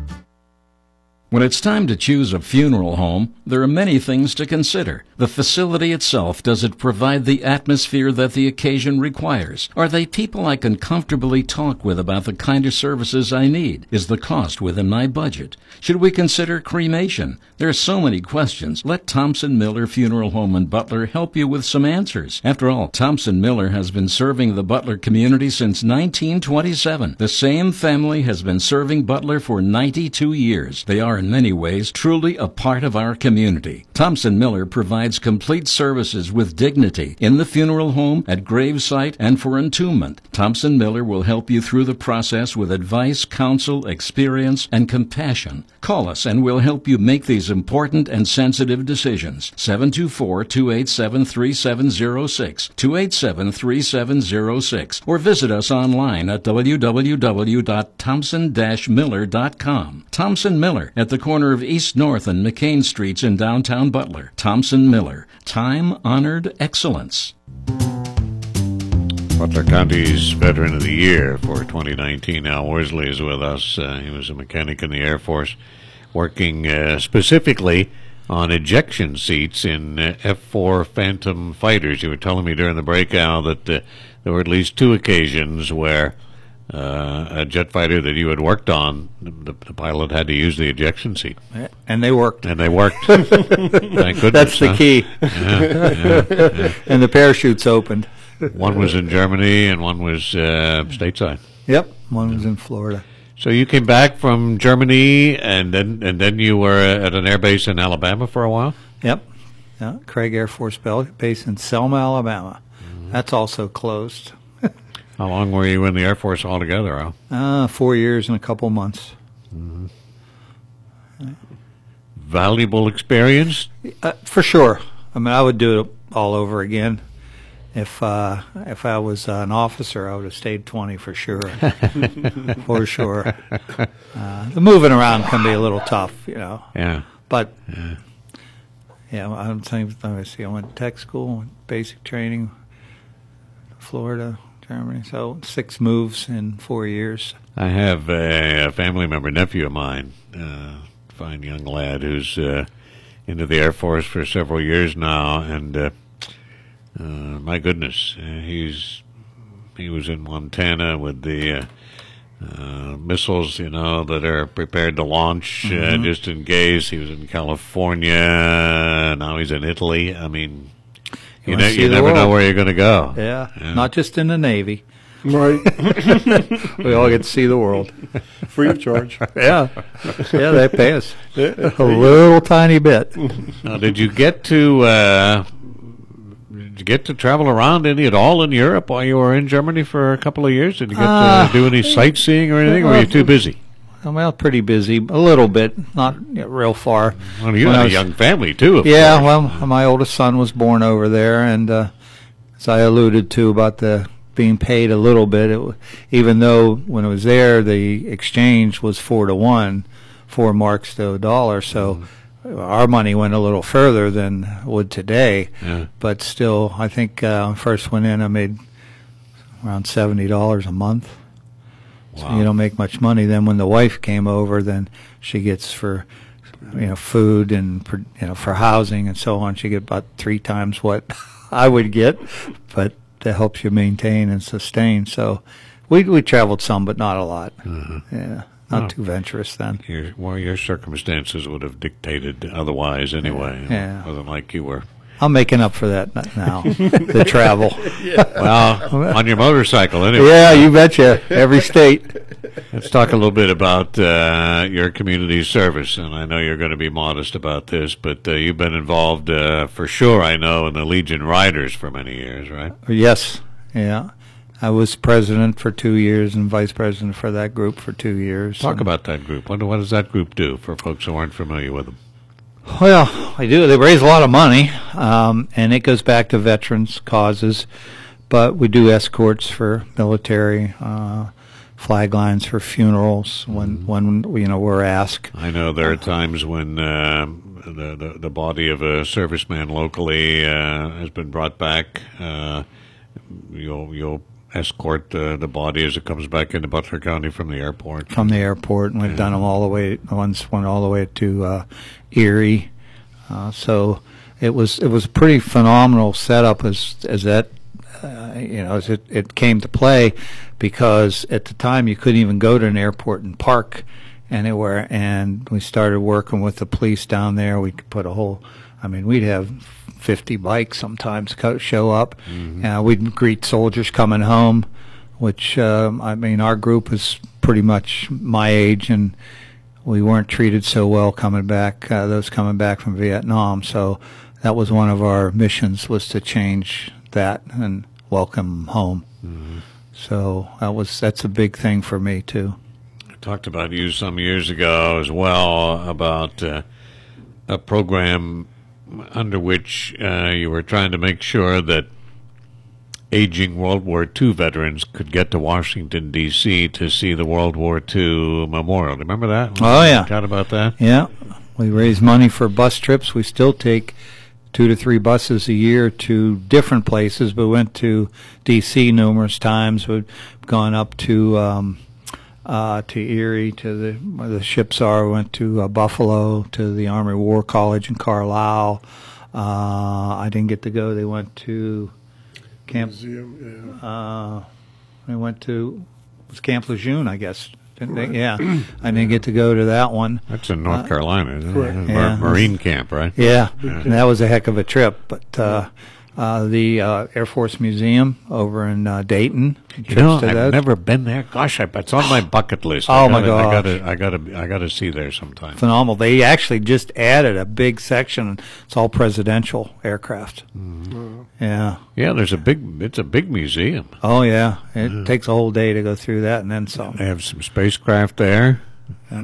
When it's time to choose a funeral home, there are many things to consider. The facility itself, does it provide the atmosphere that the occasion requires? Are they people I can comfortably talk with about the kind of services I need? Is the cost within my budget? Should we consider cremation? There are so many questions. Let Thompson Miller Funeral Home in Butler help you with some answers. After all, Thompson Miller has been serving the Butler community since nineteen twenty-seven. The same family has been serving Butler for ninety-two years. They are in many ways truly a part of our community. Thompson Miller provides complete services with dignity in the funeral home, at gravesite, and for entombment. Thompson Miller will help you through the process with advice, counsel, experience, and compassion. Call us and we'll help you make these important and sensitive decisions. seven two four, two eight seven, three seven zero six, two eight seven, three seven zero six, or visit us online at w w w dot thompson dash miller dot com. Thompson Miller, at the corner of East North and McCain Streets in downtown Butler. Thompson Miller, time-honored excellence. Butler County's Veteran of the Year for twenty nineteen, Al Worsley, is with us. Uh, he was a mechanic in the Air Force, working uh, specifically on ejection seats in uh, F four Phantom fighters. You were telling me during the break, Al, that uh, there were at least two occasions where uh, a jet fighter that you had worked on, the, the pilot had to use the ejection seat. And they worked. And they worked. Thank goodness. That's the huh? key. Yeah, yeah, yeah. And the parachutes opened. One was in Germany and one was uh, stateside. Yep, one was in Florida. So you came back from Germany, and then and then you were at an air base in Alabama for a while? Yep. Yeah, Craig Air Force Base in Selma, Alabama. Mm-hmm. That's also closed. How long were you in the Air Force altogether, Al? Uh, four years and a couple months. Mm-hmm. Valuable experience? Uh, for sure. I mean, I would do it all over again. If uh, if I was uh, an officer, I would have stayed twenty for sure, for sure. Uh, the moving around can be a little tough, you know. Yeah. But yeah, yeah I'm saying. Let me see. I went to tech school, went basic training, Florida, Germany. So six moves in four years. I have a, a family member, nephew of mine, uh, fine young lad who's uh, into the Air Force for several years now, and. Uh, Uh, my goodness, uh, he's he was in Montana with the uh, uh, missiles, you know, that are prepared to launch Mm-hmm. uh, just in case. He was in California. Now he's in Italy. I mean, you, You ne- wanna see you the never know world. where you're going to go. Yeah. Yeah. Not just in the Navy. Right. We all get to see the world. Free of charge. Yeah. Yeah, they pay us Yeah. a little tiny bit. Now, did you get to uh, did you get to travel around any at all in Europe while you were in Germany for a couple of years? Did you get Uh, to do any sightseeing or anything, or were you too busy? I'm well, pretty busy, a little bit, not you know, real far. Well, you When had I a was- young family, too, of Yeah, course. well, my oldest son was born over there, and uh, as I alluded to about the being paid a little bit, it, w- even though when I was there, the exchange was four to one, four marks to a dollar, so our money went a little further than it would today. Yeah. But still, I think uh, when I first went in, I made around seventy dollars a month. So Wow. you don't make much money. Then when the wife came over, then she gets for you know food and for, you know for housing and so on. She get about three times what I would get, but that helps you maintain and sustain. So we we traveled some, but not a lot. Yeah, not Oh. too venturous then. Your, well, your circumstances would have dictated otherwise anyway. Yeah. It wasn't like you were. I'm making up for that n- now. The travel. Well, on your motorcycle anyway. Yeah, you betcha. Every state. Let's talk a little bit about uh, your community service, and I know you're going to be modest about this, but uh, you've been involved uh, for sure, I know, in the Legion Riders for many years, right? Yes, yeah. I was president for two years and vice president for that group for two years. Talk And- about that group. What, what does that group do for folks who aren't familiar with them? Well, I do. They raise a lot of money, um, and it goes back to veterans' causes. But we do escorts for military, uh, flag lines for funerals when when you know we're asked. I know there are times when um, the, the the body of a serviceman locally uh, has been brought back. Uh, you'll you'll escort uh, the body as it comes back into Butler County from the airport. From the airport, and we've Yeah. done them all the way. Once went all the way to uh, Erie, uh, so it was it was a pretty phenomenal setup as as that uh, you know as it, it came to play, because at the time you couldn't even go to an airport and park anywhere, and we started working with the police down there. We could put a whole, I mean, we'd have fifty bikes sometimes co- show up. Mhm. Uh, we'd greet soldiers coming home, which um, I mean, our group is pretty much my age, and we weren't treated so well coming back. Uh, those coming back from Vietnam, so that was one of our missions, was to change that and welcome 'em home. Mhm. So that was that's a big thing for me too. I talked about you some years ago as well about uh, a program under which uh, you were trying to make sure that aging World War Two veterans could get to Washington, D C to see the World War Two memorial. Remember that? Oh, yeah. Talk about that? Yeah, we raise money for bus trips. We still take two to three buses a year to different places, but went to D C numerous times. We've gone up to um, uh, to Erie, to the where the ships are. We went to uh, Buffalo, to the Army War College in Carlisle. Uh, I didn't get to go. They went to Camp. Museum, yeah. Uh, we went to it was Camp Lejeune, I guess. Didn't they? Yeah, I didn't get to go to that one. That's in North Uh, Carolina, isn't correct. it? Mar- Yeah. Marine camp, right? Yeah, Yeah. and that was a heck of a trip. But uh, uh, the uh, Air Force Museum over in uh, Dayton. You trips know, to I've that. never been there. Gosh, I, it's on my bucket list. Oh, I my gotta, I gosh. gotta, I gotta, I gotta see there sometime. Phenomenal. They actually just added a big section. It's all presidential aircraft. Mm-hmm. Yeah. Yeah, there's a big. It's a big museum. Oh yeah. It Yeah. takes a whole day to go through that, and then some. They have some spacecraft there. And, uh,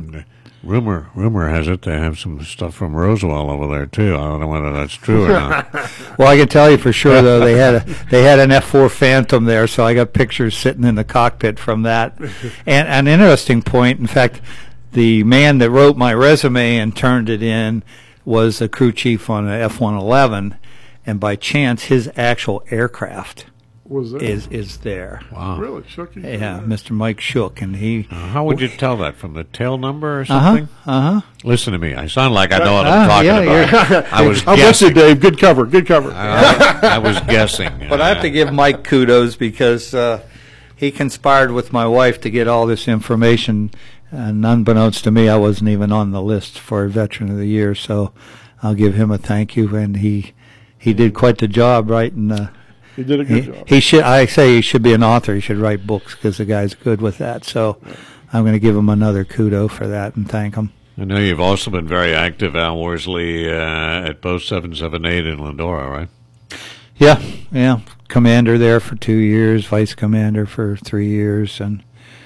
Rumor rumor has it they have some stuff from Roswell over there too. I don't know whether that's true or not. Well, I can tell you for sure though they had a they had an F four Phantom there, so I got pictures sitting in the cockpit from that. And an interesting point, in fact, the man that wrote my resume and turned it in was a crew chief on an F one eleven, and by chance his actual aircraft was there? is is there. Wow. Really? Shook you? Yeah, Mister Mike Shook, and he. Uh, how would you tell that, from the tail number or something? Uh huh. Uh huh. Listen to me. I sound like I know what Uh, I'm talking yeah, about. I was I'm with guessing. you, Dave. Good cover. Good cover. I, I was guessing. But I have to give Mike kudos because uh, he conspired with my wife to get all this information. And unbeknownst to me, I wasn't even on the list for Veteran of the Year. So I'll give him a thank you. And he he did quite the job writing. Uh, He did a good he, job. he should. I say he should be an author. He should write books because the guy's good with that. So I'm going to give him another kudo for that and thank him. I know you've also been very active, Al Worsley, uh, at Post seven seven eight in Lindora, right? Yeah, yeah. Commander there for two years, vice commander for three years, and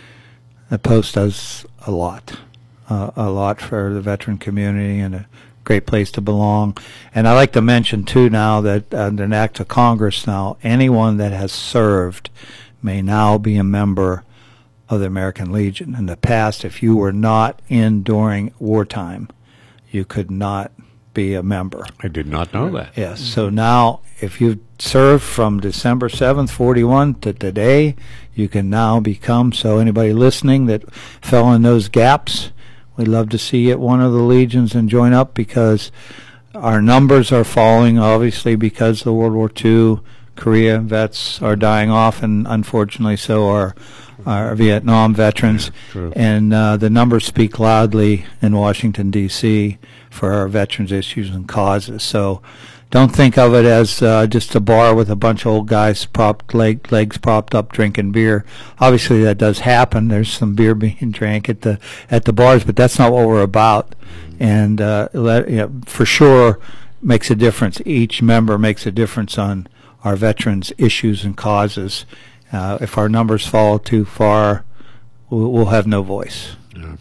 the post does a lot, uh, a lot for the veteran community and a great place to belong. And I like to mention, too, now that under an act of Congress now, anyone that has served may now be a member of the American Legion. In the past, if you were not in during wartime, you could not be a member. I did not know that. Yes. So now, if you've served from December seventh, forty-one to today, you can now become. So anybody listening that fell in those gaps, we'd love to see you at one of the legions and join up, because our numbers are falling, obviously, because the World War Two, Korea vets are dying off, and unfortunately so are our Vietnam veterans. Yeah, true. And uh, the numbers speak loudly in Washington, D C for our veterans' issues and causes. So don't think of it as uh, just a bar with a bunch of old guys propped leg, legs propped up drinking beer. Obviously, that does happen. There's some beer being drank at the at the bars, but that's not what we're about. And uh, let, you know, for sure makes a difference. Each member makes a difference on our veterans' issues and causes. Uh, if our numbers fall too far, we'll, we'll have no voice. Yeah.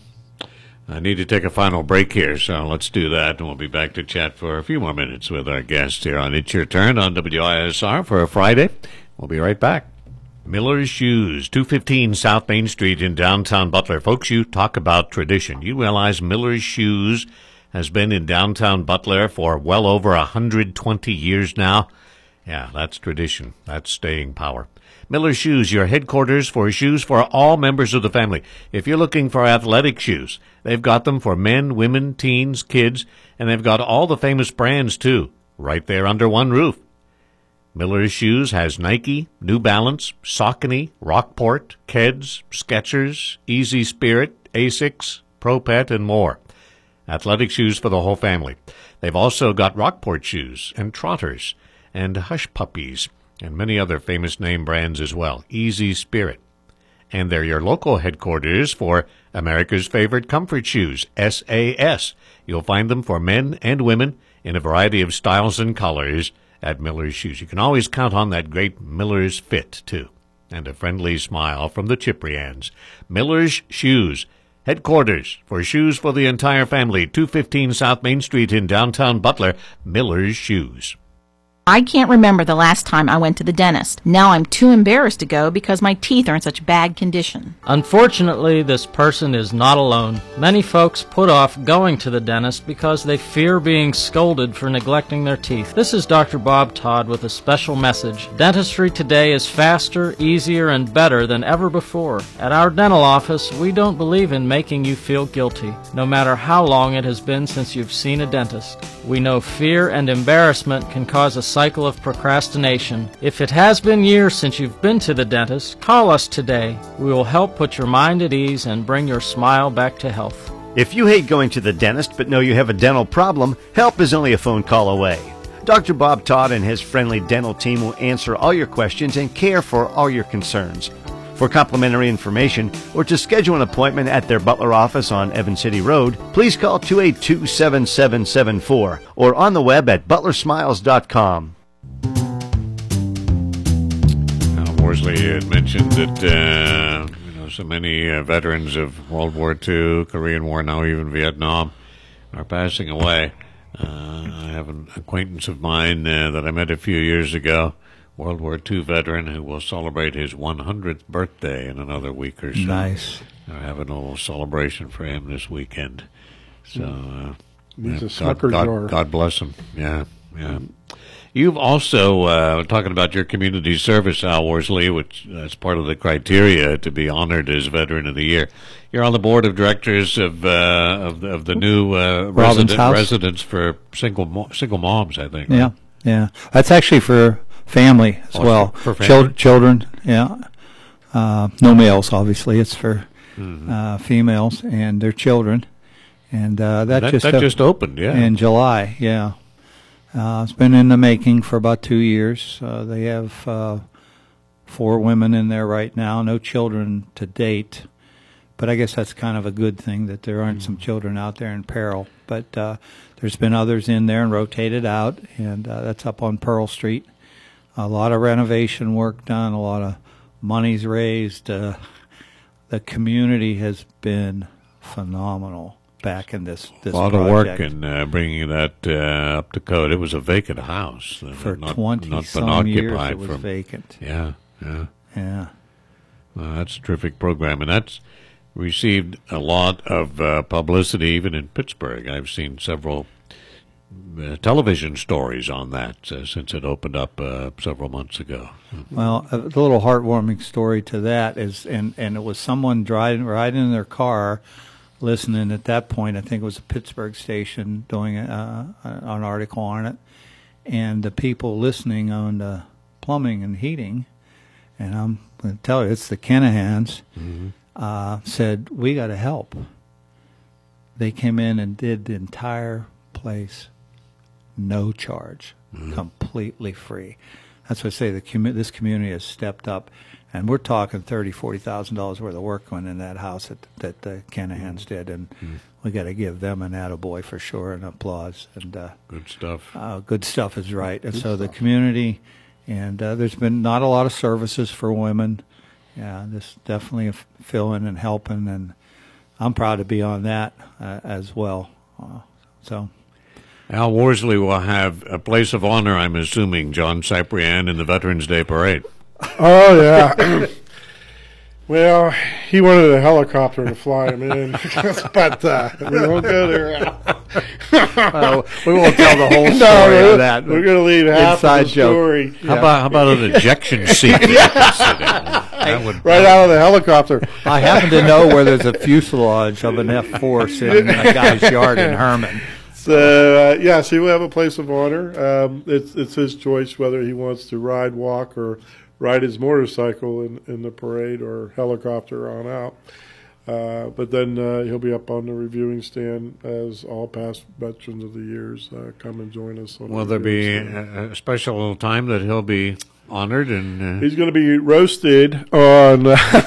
I need to take a final break here, so let's do that, and we'll be back to chat for a few more minutes with our guest here on It's Your Turn on W I S R for a Friday. We'll be right back. Miller's Shoes, two fifteen South Main Street in downtown Butler. Folks, you talk about tradition. You realize Miller's Shoes has been in downtown Butler for well over one hundred twenty years now? Yeah, that's tradition. That's staying power. Miller's Shoes, your headquarters for shoes for all members of the family. If you're looking for athletic shoes, they've got them for men, women, teens, kids, and they've got all the famous brands, too, right there under one roof. Miller's Shoes has Nike, New Balance, Saucony, Rockport, Keds, Skechers, Easy Spirit, Asics, Pro Pet, and more. Athletic shoes for the whole family. They've also got Rockport shoes and Trotters and Hush Puppies and many other famous name brands as well. Easy Spirit. And they're your local headquarters for America's favorite comfort shoes, S A S. You'll find them for men and women in a variety of styles and colors at Miller's Shoes. You can always count on that great Miller's fit, too, and a friendly smile from the Ciprians. Miller's Shoes, headquarters for shoes for the entire family, two fifteen South Main Street in downtown Butler. Miller's Shoes. I can't remember the last time I went to the dentist. Now I'm too embarrassed to go because my teeth are in such bad condition. Unfortunately, this person is not alone. Many folks put off going to the dentist because they fear being scolded for neglecting their teeth. This is Doctor Bob Todd with a special message. Dentistry today is faster, easier, and better than ever before. At our dental office, we don't believe in making you feel guilty, no matter how long it has been since you've seen a dentist. We know fear and embarrassment can cause a cycle of procrastination. If it has been years since you've been to the dentist, call us today. We will help put your mind at ease and bring your smile back to health. If you hate going to the dentist but know you have a dental problem, help is only a phone call away. Doctor Bob Todd and his friendly dental team will answer all your questions and care for all your concerns. For complimentary information or to schedule an appointment at their Butler office on Evans City Road, please call two eight two, seven seven seven four or on the web at butler smiles dot com. Now, Worsley had mentioned that uh, you know, so many uh, veterans of World War Two, Korean War, now even Vietnam, are passing away. Uh, I have an acquaintance of mine uh, that I met a few years ago, World War Two veteran, who will celebrate his one hundredth birthday in another week or so. Nice. They're having a little celebration for him this weekend. So, uh, He's yeah, a sucker God, jar. God, God bless him. Yeah, yeah. You've also, uh, talking about your community service, Al Worsley, which is part of the criteria to be honored as Veteran of the Year. You're on the board of directors of uh, of, the, of the new uh, resident, residence for single mo- single moms, I think. Right? Yeah, yeah. That's actually for family as Oh, well. for- for Chil- family? children, yeah. Uh, no males, obviously. It's for Mhm. uh, females and their children. And uh, that, That- just that op- just opened, yeah. in July. Yeah, uh, it's been in the making for about two years. Uh, they have uh, four women in there right now. No children to date, but I guess that's kind of a good thing that there aren't some children out there in peril. But uh, there's been others in there and rotated out, and uh, that's up on Pearl Street. A lot of renovation work done. A lot of money's raised. Uh, the community has been phenomenal back in this this a lot project. of work in uh, bringing that uh, up to code. It was a vacant house uh, For not, twenty not been some years occupied it was for- vacant. Yeah, yeah, Yeah. Well, that's a terrific program, and that's received a lot of uh, publicity even in Pittsburgh. I've seen several uh, television stories on that uh, since it opened up uh, several months ago. Well, a little heartwarming story to that is, and, and it was someone driving riding in their car, listening at that point. I think it was a Pittsburgh station doing uh, an article on it, and the people listening on the plumbing and heating, and I'm going to tell you, it's the Kenahans, mm-hmm. uh, said, we got to help. They came in and did the entire place, no charge, Mm-hmm. completely free. That's what I say. The commu- this community has stepped up, and we're talking thirty, forty thousand dollars worth of work went in that house that that the Kenahans did, and Mm-hmm. we got to give them an attaboy for sure and applause. And uh, Good stuff. Uh, good stuff is right. And Good so the stuff. community, and uh, there's been not a lot of services for women. Yeah, this definitely a f- filling and helping, and I'm proud to be on that uh, as well. Uh, so. Al Worsley will have a place of honor, I'm assuming, John Cyprian, in the Veterans Day Parade. Oh, yeah. Well, he wanted a helicopter to fly him in, but uh, we won't go there. Well, we won't tell the whole story no, of that. We're going to leave half Inside of the joke. story. How about how about an ejection seat? that you can sit in? That would- Right out of the helicopter. I happen to know where there's a fuselage of an F four sitting in a guy's yard in Herman. So uh, yes, he will have a place of honor. Um, it's it's his choice whether he wants to ride, walk, or ride his motorcycle in, in the parade or helicopter on out. Uh, but then uh, he'll be up on the reviewing stand as all past veterans of the years uh, come and join us. On Will the there be reviewing stand. a, a special time that he'll be honored? And uh, He's going to be roasted on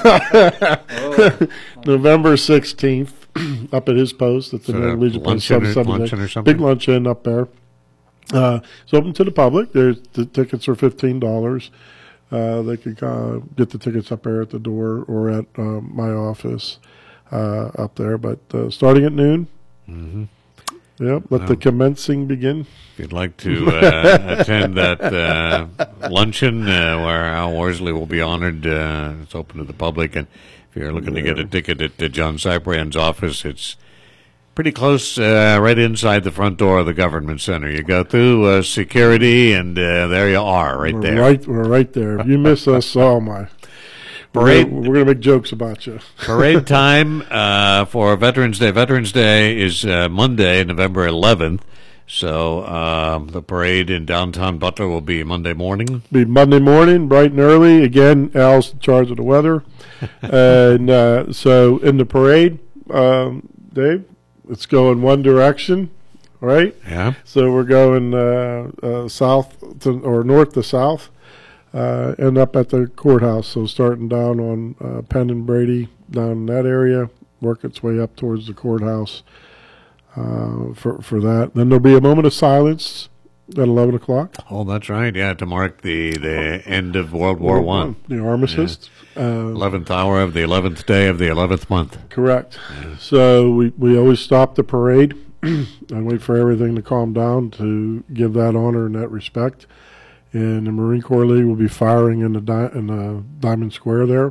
Oh. November sixteenth up at his post at the So Northern a Legion Post. luncheon or- Some- some- luncheon or something? Big luncheon up there. Uh, it's open to the public. There's, the tickets are fifteen dollars. Uh, they could uh, get the tickets up there at the door or at uh, my office uh, up there. But uh, starting at noon. Mm-hmm. Yep, let Wow. the commencing begin. if you'd like to uh, attend that uh, luncheon uh, where Al Worsley will be honored, uh, it's open to the public. And if you're looking to get a ticket at uh, John Cyprian's office, it's pretty close, uh, right inside the front door of the government center. You go through uh, security, and uh, there you are, right we're there. Right, we're right there. If you miss us, oh my. Parade. We're going to make jokes about you. Parade time uh, for Veterans Day. Veterans Day is uh, Monday, November eleventh. So um, the parade in downtown Butler will be Monday morning. Be Monday morning, bright and early. Again, Al's in charge of the weather. and uh, so in the parade, um, Dave, it's going one direction, right? Yeah. So we're going uh, uh, south to, or north to south. Uh, end up at the courthouse, so starting down on uh, Penn and Brady, down in that area, work its way up towards the courthouse uh, for for that. Then there'll be a moment of silence at eleven o'clock. Oh, that's right. Yeah, to mark the, the end of World War One. The armistice. Yeah. Uh, eleventh hour of the eleventh day of the eleventh month. Correct. Yeah. So we, we always stop the parade and wait for everything to calm down to give that honor and that respect. And the Marine Corps League will be firing in the, di- in the Diamond Square there.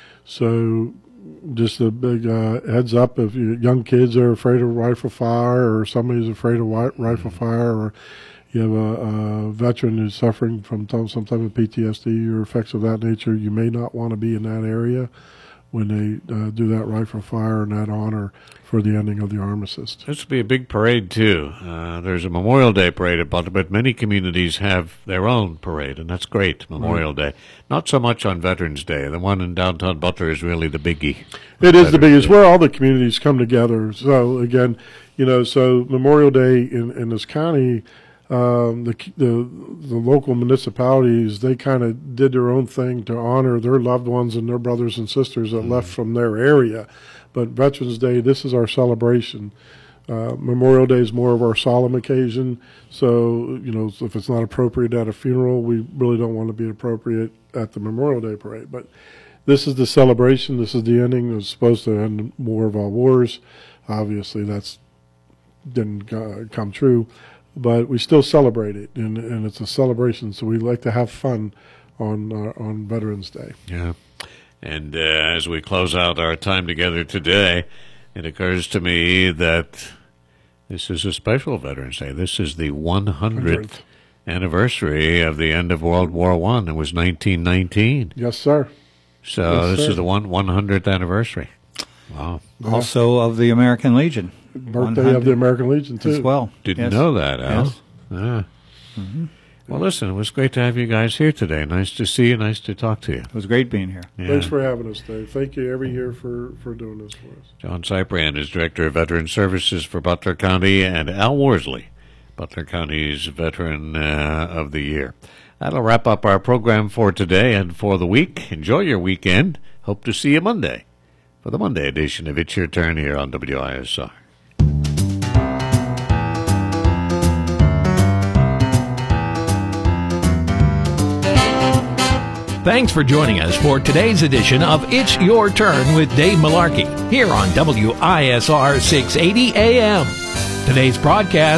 So just a big uh, heads up if you, young kids are afraid of rifle fire, or somebody's afraid of wi- rifle fire, or you have a, a veteran who's suffering from t- some type of P T S D or effects of that nature, you may not want to be in that area when they uh, do that rifle fire and that honor for the ending of the armistice. This will be a big parade, too. Uh, there's a Memorial Day parade at Butler, but many communities have their own parade, and that's great, Memorial right. Day. Not so much on Veterans Day. The one in downtown Butler is really the biggie. It is the biggest, where all the communities come together. So, again, you know, so Memorial Day in, in this county, um, the, the the local municipalities, they kind of did their own thing to honor their loved ones and their brothers and sisters that mm. left from their area. But Veterans Day, this is our celebration. Uh, Memorial Day is more of our solemn occasion. So, you know, if it's not appropriate at a funeral, we really don't want to be appropriate at the Memorial Day parade. But this is the celebration. This is the ending. It's supposed to end war of all wars. Obviously, that's didn't uh, come true. But we still celebrate it, and, and it's a celebration. So we like to have fun on uh, on Veterans Day. Yeah. And uh, as we close out our time together today, it occurs to me that this is a special Veterans Day. This is the one hundredth anniversary of the end of World War One. It was nineteen nineteen. Yes, sir. So yes, this sir. is the one one hundredth anniversary. Wow. Also of the American Legion. Birthday of the American Legion, too. As well. Didn't yes. know that, Al. Yes. Ah. Mm-hmm. Well, listen, it was great to have you guys here today. Nice to see you. Nice to talk to you. It was great being here. Yeah. Thanks for having us, Dave. Thank you every year for, for doing this for us. John Cyprian is Director of Veteran Services for Butler County, and Al Worsley, Butler County's Veteran uh, of the Year. That'll wrap up our program for today and for the week. Enjoy your weekend. Hope to see you Monday for the Monday edition of It's Your Turn here on W I S R. Thanks for joining us for today's edition of It's Your Turn with Dave Malarkey here on W I S R six eighty A M. Today's broadcast